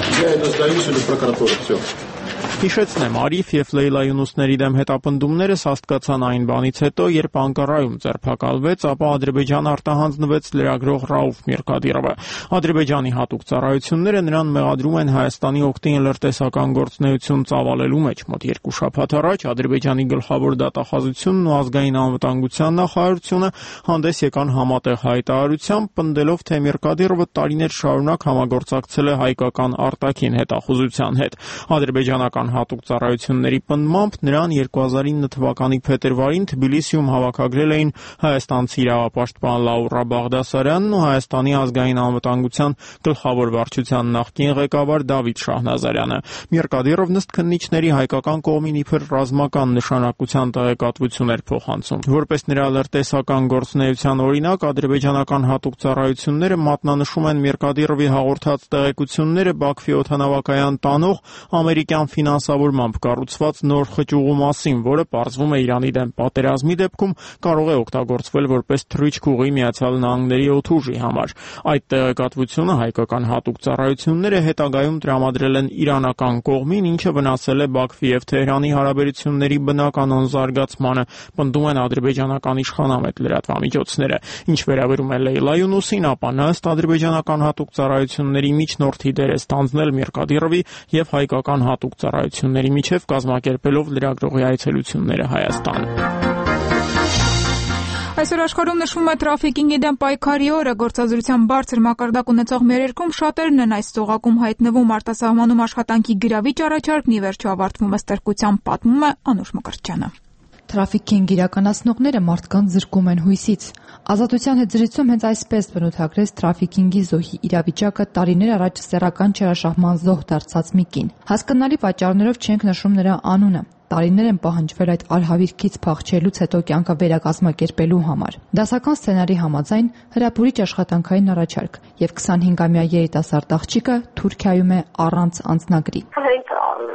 Հիշեցնեմ, Արիֆ եւ Լեյլա Յունուսների դեմ հետապնդումները սաստկացան այն բանից հետո, երբ Անկարայում ձերբակալվեց, ապա Ադրբեջան արտահանձնվեց լրագրող Ռաուֆ Միրկադիրովը։ Ադրբեջանի հատուկ ծառայությունները նրան մեղադրում են Հայաստանի օգտին լրտեսական գործունեություն ծավալելու մեջ։ Մոտ երկու շաբաթ առաջ Ադրբեջանի գլխավոր դատախազությունն ու ազգային անվտանգության նախարարությունը հանդես եկան համատեղ հայտարարությամբ, պնդելով, թե Միրկադիրովը տարիներ շարունակ համագործակցել է հայկական արտաքին հետախուզության հետ։ Ադրբեջանական հատուկ ծառայությունների պնդմամբ նրան երկու հազար ինը թվականի փետրվարին Թբիլիսիում հավաքագրել էին հայաստանցի իրավապաշտպան Լաուրա Բաղդասարյանն ու Հայաստանի ազգային անվտանգության գլխավոր վարչության նախկին ղեկավար Դավիթ Շահնազարյանը։ Միրկադիրովն ըստ քննիչների հայկական կողմին իբր ռազմական նշանակության տեղեկատվություն էր փոխանցում։ Որպես նրա լրտեսական գործունեության օրինակ, ադրբեջանական հատուկ ծառայությունները մատնանշում են Միրկադիրովի հաղորդած տեղեկությունները Բաքվի օդանավակայան տանող ամերիկյան ֆինանսավորմամբ կառուցված նոր խճուղու մասին, որը պարզվում է Իրանի դեմ պատերազմի դեպքում կարող է օգտագործվել որպես թռիչք ուղի Միացյալ Նահանգների օդուժի համար։ Այդ տեղեկատվությունը հայկական հատուկ ծառայությունները հետագայում տրամադրել են իրանական կողմին, ինչը վնասել է Բաքվի եւ Թեհրանի հարաբերությունների բնականոն զարգացմանը, պնդում են ադրբեջանական իշխանամետ լրատվամիջոցները։ Ինչ վերաբերում է Լեյլա Յունուսին, ապա նա ըստ ադրբեջանական հատուկ ծառայությունների միջնորդի դեր է ստանձնել Միրկադիրովի եւ հայկական հատուկ ծառայությունների միջև կազմակերպելով լրագրողի այցելությունները Հայաստան։ Այսօր աշխարհում նշվում է տրաֆիկինգի դեմ պայքարի օրը։ Գործազրության բարձր մակարդակ ունեցող մերերքում շատերն են այս ծողակում հայտնվում։ Արտասահմանում աշխատանքի գրավիչ առաջարկն ի վերջո ավարտվում է ստրկությամբ, պատմում է Անուշ Մկրտչյանը։ Թրաֆիկինգ իրականացնողները մարդկանց զրկում են հույսից։ Ազատության հետ զրույցում հենց այսպես բնութագրեց թրաֆիկինգի զոհի իրավիճակը տարիներ առաջ սեռական չարաշահման զոհ դարձած մի կին։ Հասկանալի պատճառներով չենք նշում նրա անունը։ Տարիներ են պահանջվել այդ արհավիրքից փախչելուց հետո կյանքը վերակազմակերպելու համար։ Դասական սցենարի համաձայն հրապուրիչ աշխատանքային առաջարկ եւ քսանհինգամյա երիտասարդ աղջիկը Թուրքիայում է առանց անձնագրի։ Հենց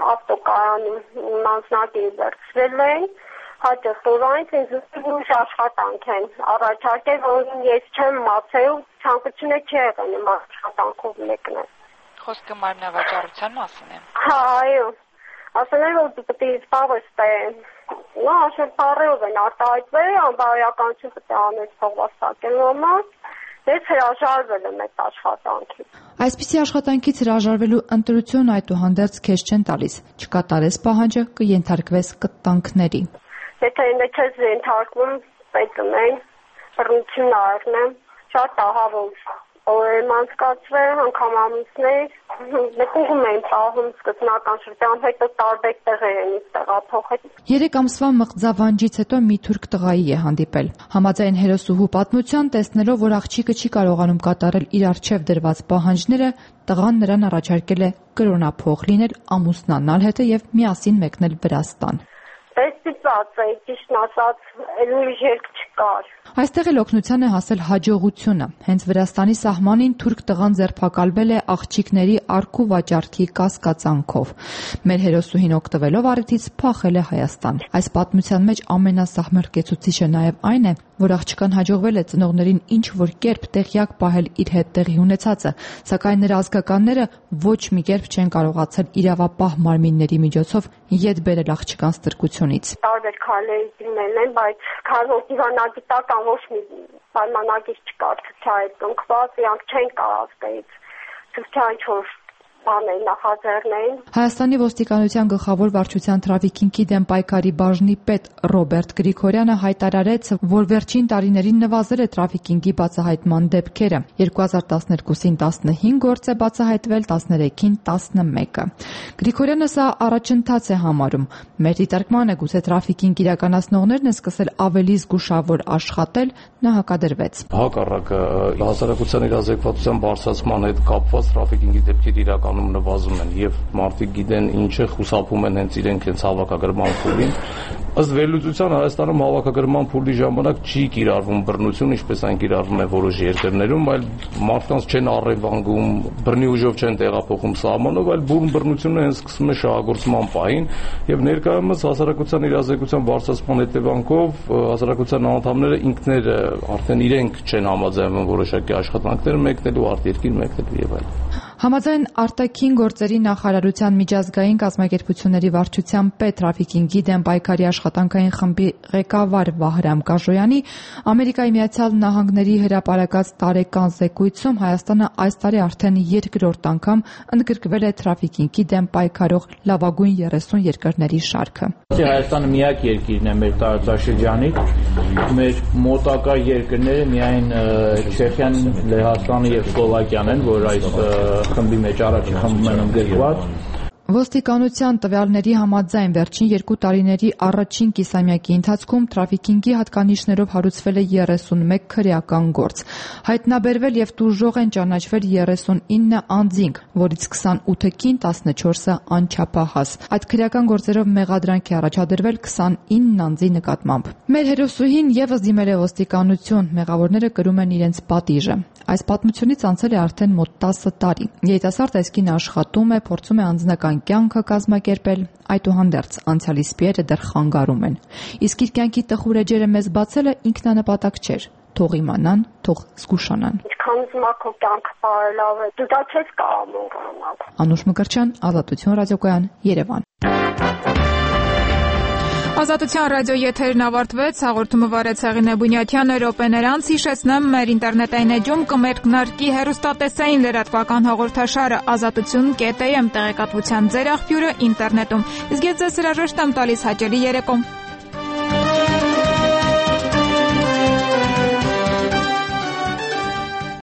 ավտոկարանում անձնագրի վերցրել են, հաջորդ օրից ինձ ուրիշ աշխատանք են առաջարկել, որին ես չեմ մացել, ցանկություն չի եղել իմ աշխատանքով մեկնել։ Խոսքը մարմնավաճառության մասին է։ Հա, այո։ Ասել են, որ պետք է սպասել։ Նա ասել բարեով են արտահայտվել, անբարոյականություն պետք է անես փողվաստակելու համար։ Ես հրաժարվել եմ այդ աշխատանքից։ Այսպիսի աշխատանքից հրաժարվելու ընտրություն այդուհանդերձ քեզ չեն տալիս։ Չկատարես պահանջը, կենթարկվես կտանքների։ Եթե ինքս ենթարկվում, պետք է բռնություն առնեմ, շատ ահավոր օրեր անցկացվել, անգամ ամիսներ, մեկուղում էին պահում սկզբնական շրջան, հետո տարբեր տեղեր են ինձ տեղափոխել։ Երեք ամսվա մղձավանջից հետո մի թուրք տղայի է հանդիպել։ Համաձայն հերոսուհու պատմության, տեսնելով, որ աղջիկը չի կարողանում կատարել իր առջև դրված պահանջները, տղան նրան առաջարկել է կրոնափող լինել, ամուսնանալ հետը եւ միասին մեկնել Վրաստան։ Ստիպված է, ճիշտ ասած, ուրիշ երկ չկար։ Այստեղ էլ օգնության է հասել հաջողությունը։ Հենց Վրաստանի սահմանին թուրք տղան ձերբակալվել է աղջիկների առկու վաճառքի կասկածանքով։ Մեր հերոսուհին օգտվելով առիթից փախել է Հայաստան։ Այս պատմության մեջ ամենասահմռկեցուցիչը նաև այն է, որ աղջկան հաջողվել է ծնողներին ինչ որ կերպ տեղյակ պահել իր հետ տեղի ունեցածը, սակայն նրա ազգականները ոչ մի կերպ չեն կարողացել իրավապահ մարմինների միջոցով ետ բերել աղջկան ստրկությունից։ Տարբեր քայլեր դիմել են, բայց քանի դիվանագիտական ոչ մի պայմանագիր չկար Թուրքիայի հետ կնքված, իրանք չեն կարող այդպես Թուրքիան չոր բաներ նախաձեռնեին։ Հայաստանի ոստիկանության գլխավոր վարչության թրաֆիքինգի դեմ պայքարի բաժնի պետ Ռոբերտ Գրիգորյանը հայտարարեց, որ վերջին տարիներին նվազել է թրաֆիքինգի բացահայտման դեպքերը։ երկու հազար տասներկուսին տասնհինգ գործ է բացահայտվել, տասներեքին տասնմեկը։ Գրիգորյանը սա առաջընթաց է համարում։ Մեր դիտարկմանը գուցե թրաֆիքինգ իրականացնողներն են սկսել ավելի զգուշավոր աշխատել, նա հակադրվեց։ Հակառակը հասարակության իրազեկվածության բարձրացման հետ կապված թրաֆիքինգի դեպքերի իրականում նվազում են եւ մարդիկ գիտեն ինչ է, խուսափում են հենց իրենք հենց հավաքագրման փուլին։ Ըստ վերլուծության Հայաստանում հավաքագրման փուլի ժամանակ չի կիրառվում բռնություն, ինչպես այն կիրառվում է որոշ երկրներում, այլ մարդկանց չեն առևանգում, բռնի ուժով չեն տեղափոխում սահմանով, այլ բուրն բռնությունը հենց սկսում է շահագործման պահին եւ ներկայումս հասարակության իրազեկության բարձրացման հետևանքով հասարակության անդամները ինքները արդեն իրենք չեն համաձայնվում որոշակի աշխատանքներ մեկնելու, արտերկիր մեկնելու եւ այլն։ Համաձայն արտաքին գործերի նախարարության միջազգային կազմակերպությունների վարչության պետ թրաֆիքինգի դեմ պայքարի աշխատանքային խմբի ղեկավար Վահրամ Կաժոյանի, Ամերիկայի Միացյալ Նահանգների հրապարակած տարեկան զեկույցում Հայաստանը այս տարի արդեն երկրորդ անգամ ընդգրկվել է թրաֆիքինգի դեմ պայքարող լավագույն երեսուն երկրների շարքը։ Հայաստանը միակ երկիրն է մեր տարածաշրջանի, մեր մոտակա երկրները միայն Չեխիան, Լեհաստանը եւ Սլովակիան են, որ այս խմբի մեջ առաջին խմբում են ընդգրկված։ Ոստիկանության տվյալների համաձայն վերջին երկու տարիների առաջին կիսամյակի ընթացքում թրաֆիքինգի հատկանիշներով հարուցվել է երեսունմեկ քրեական գործ։ Հայտնաբերվել եւ տուժող են ճանաչվել երեսունինը անձինք, որից քսանութին տասնչորսը անչափահաս։ Այդ քրեական գործերով մեղադրանք է առաջադրվել քսանինը անձի նկատմամբ։ Մեր հերոսուհին եւս դիմել է ոստիկանություն, մեղավորները կրում են իրենց պատիժը։ Այս պատմությունից անցել է արդեն մոտ տասը տարի։ Երիտասարդ այս կինը աշխատում է, փորձում է անձնական կյանքը կազմակերպել, այդուհանդերձ անցյալի սպիերը դեռ խանգարում են։ Իսկ իր կյանքի տխուր էջերը մեզ բացելը ինքնանպատակ չէր։ Թող իմանան, թող զգուշանան։ Ինչքան ուզում եք քո կյանքը բարելավ է, դու դա չես կարող ունենալ։ Անուշ Մկրտչյան, Ազատություն ռադիոկայան, Երևան։ Ազատության ռադիո եթերն ավարտվեց, հաղորդումը վարեց Հեղինե Բունյաթյանը, Ռոպե Ներանց, հիշեցնեմ մեր ինտերնետային էջում կմերկնարկի հեռուստատեսային լրատվական հաղորդաշարը ազատություն կետ էմ տեղեկատվության ձեր աղբյուրը ինտերնետում։ Իսկ ես ձեզ հրաժեշտ եմ տալիս հաճելի երեկո։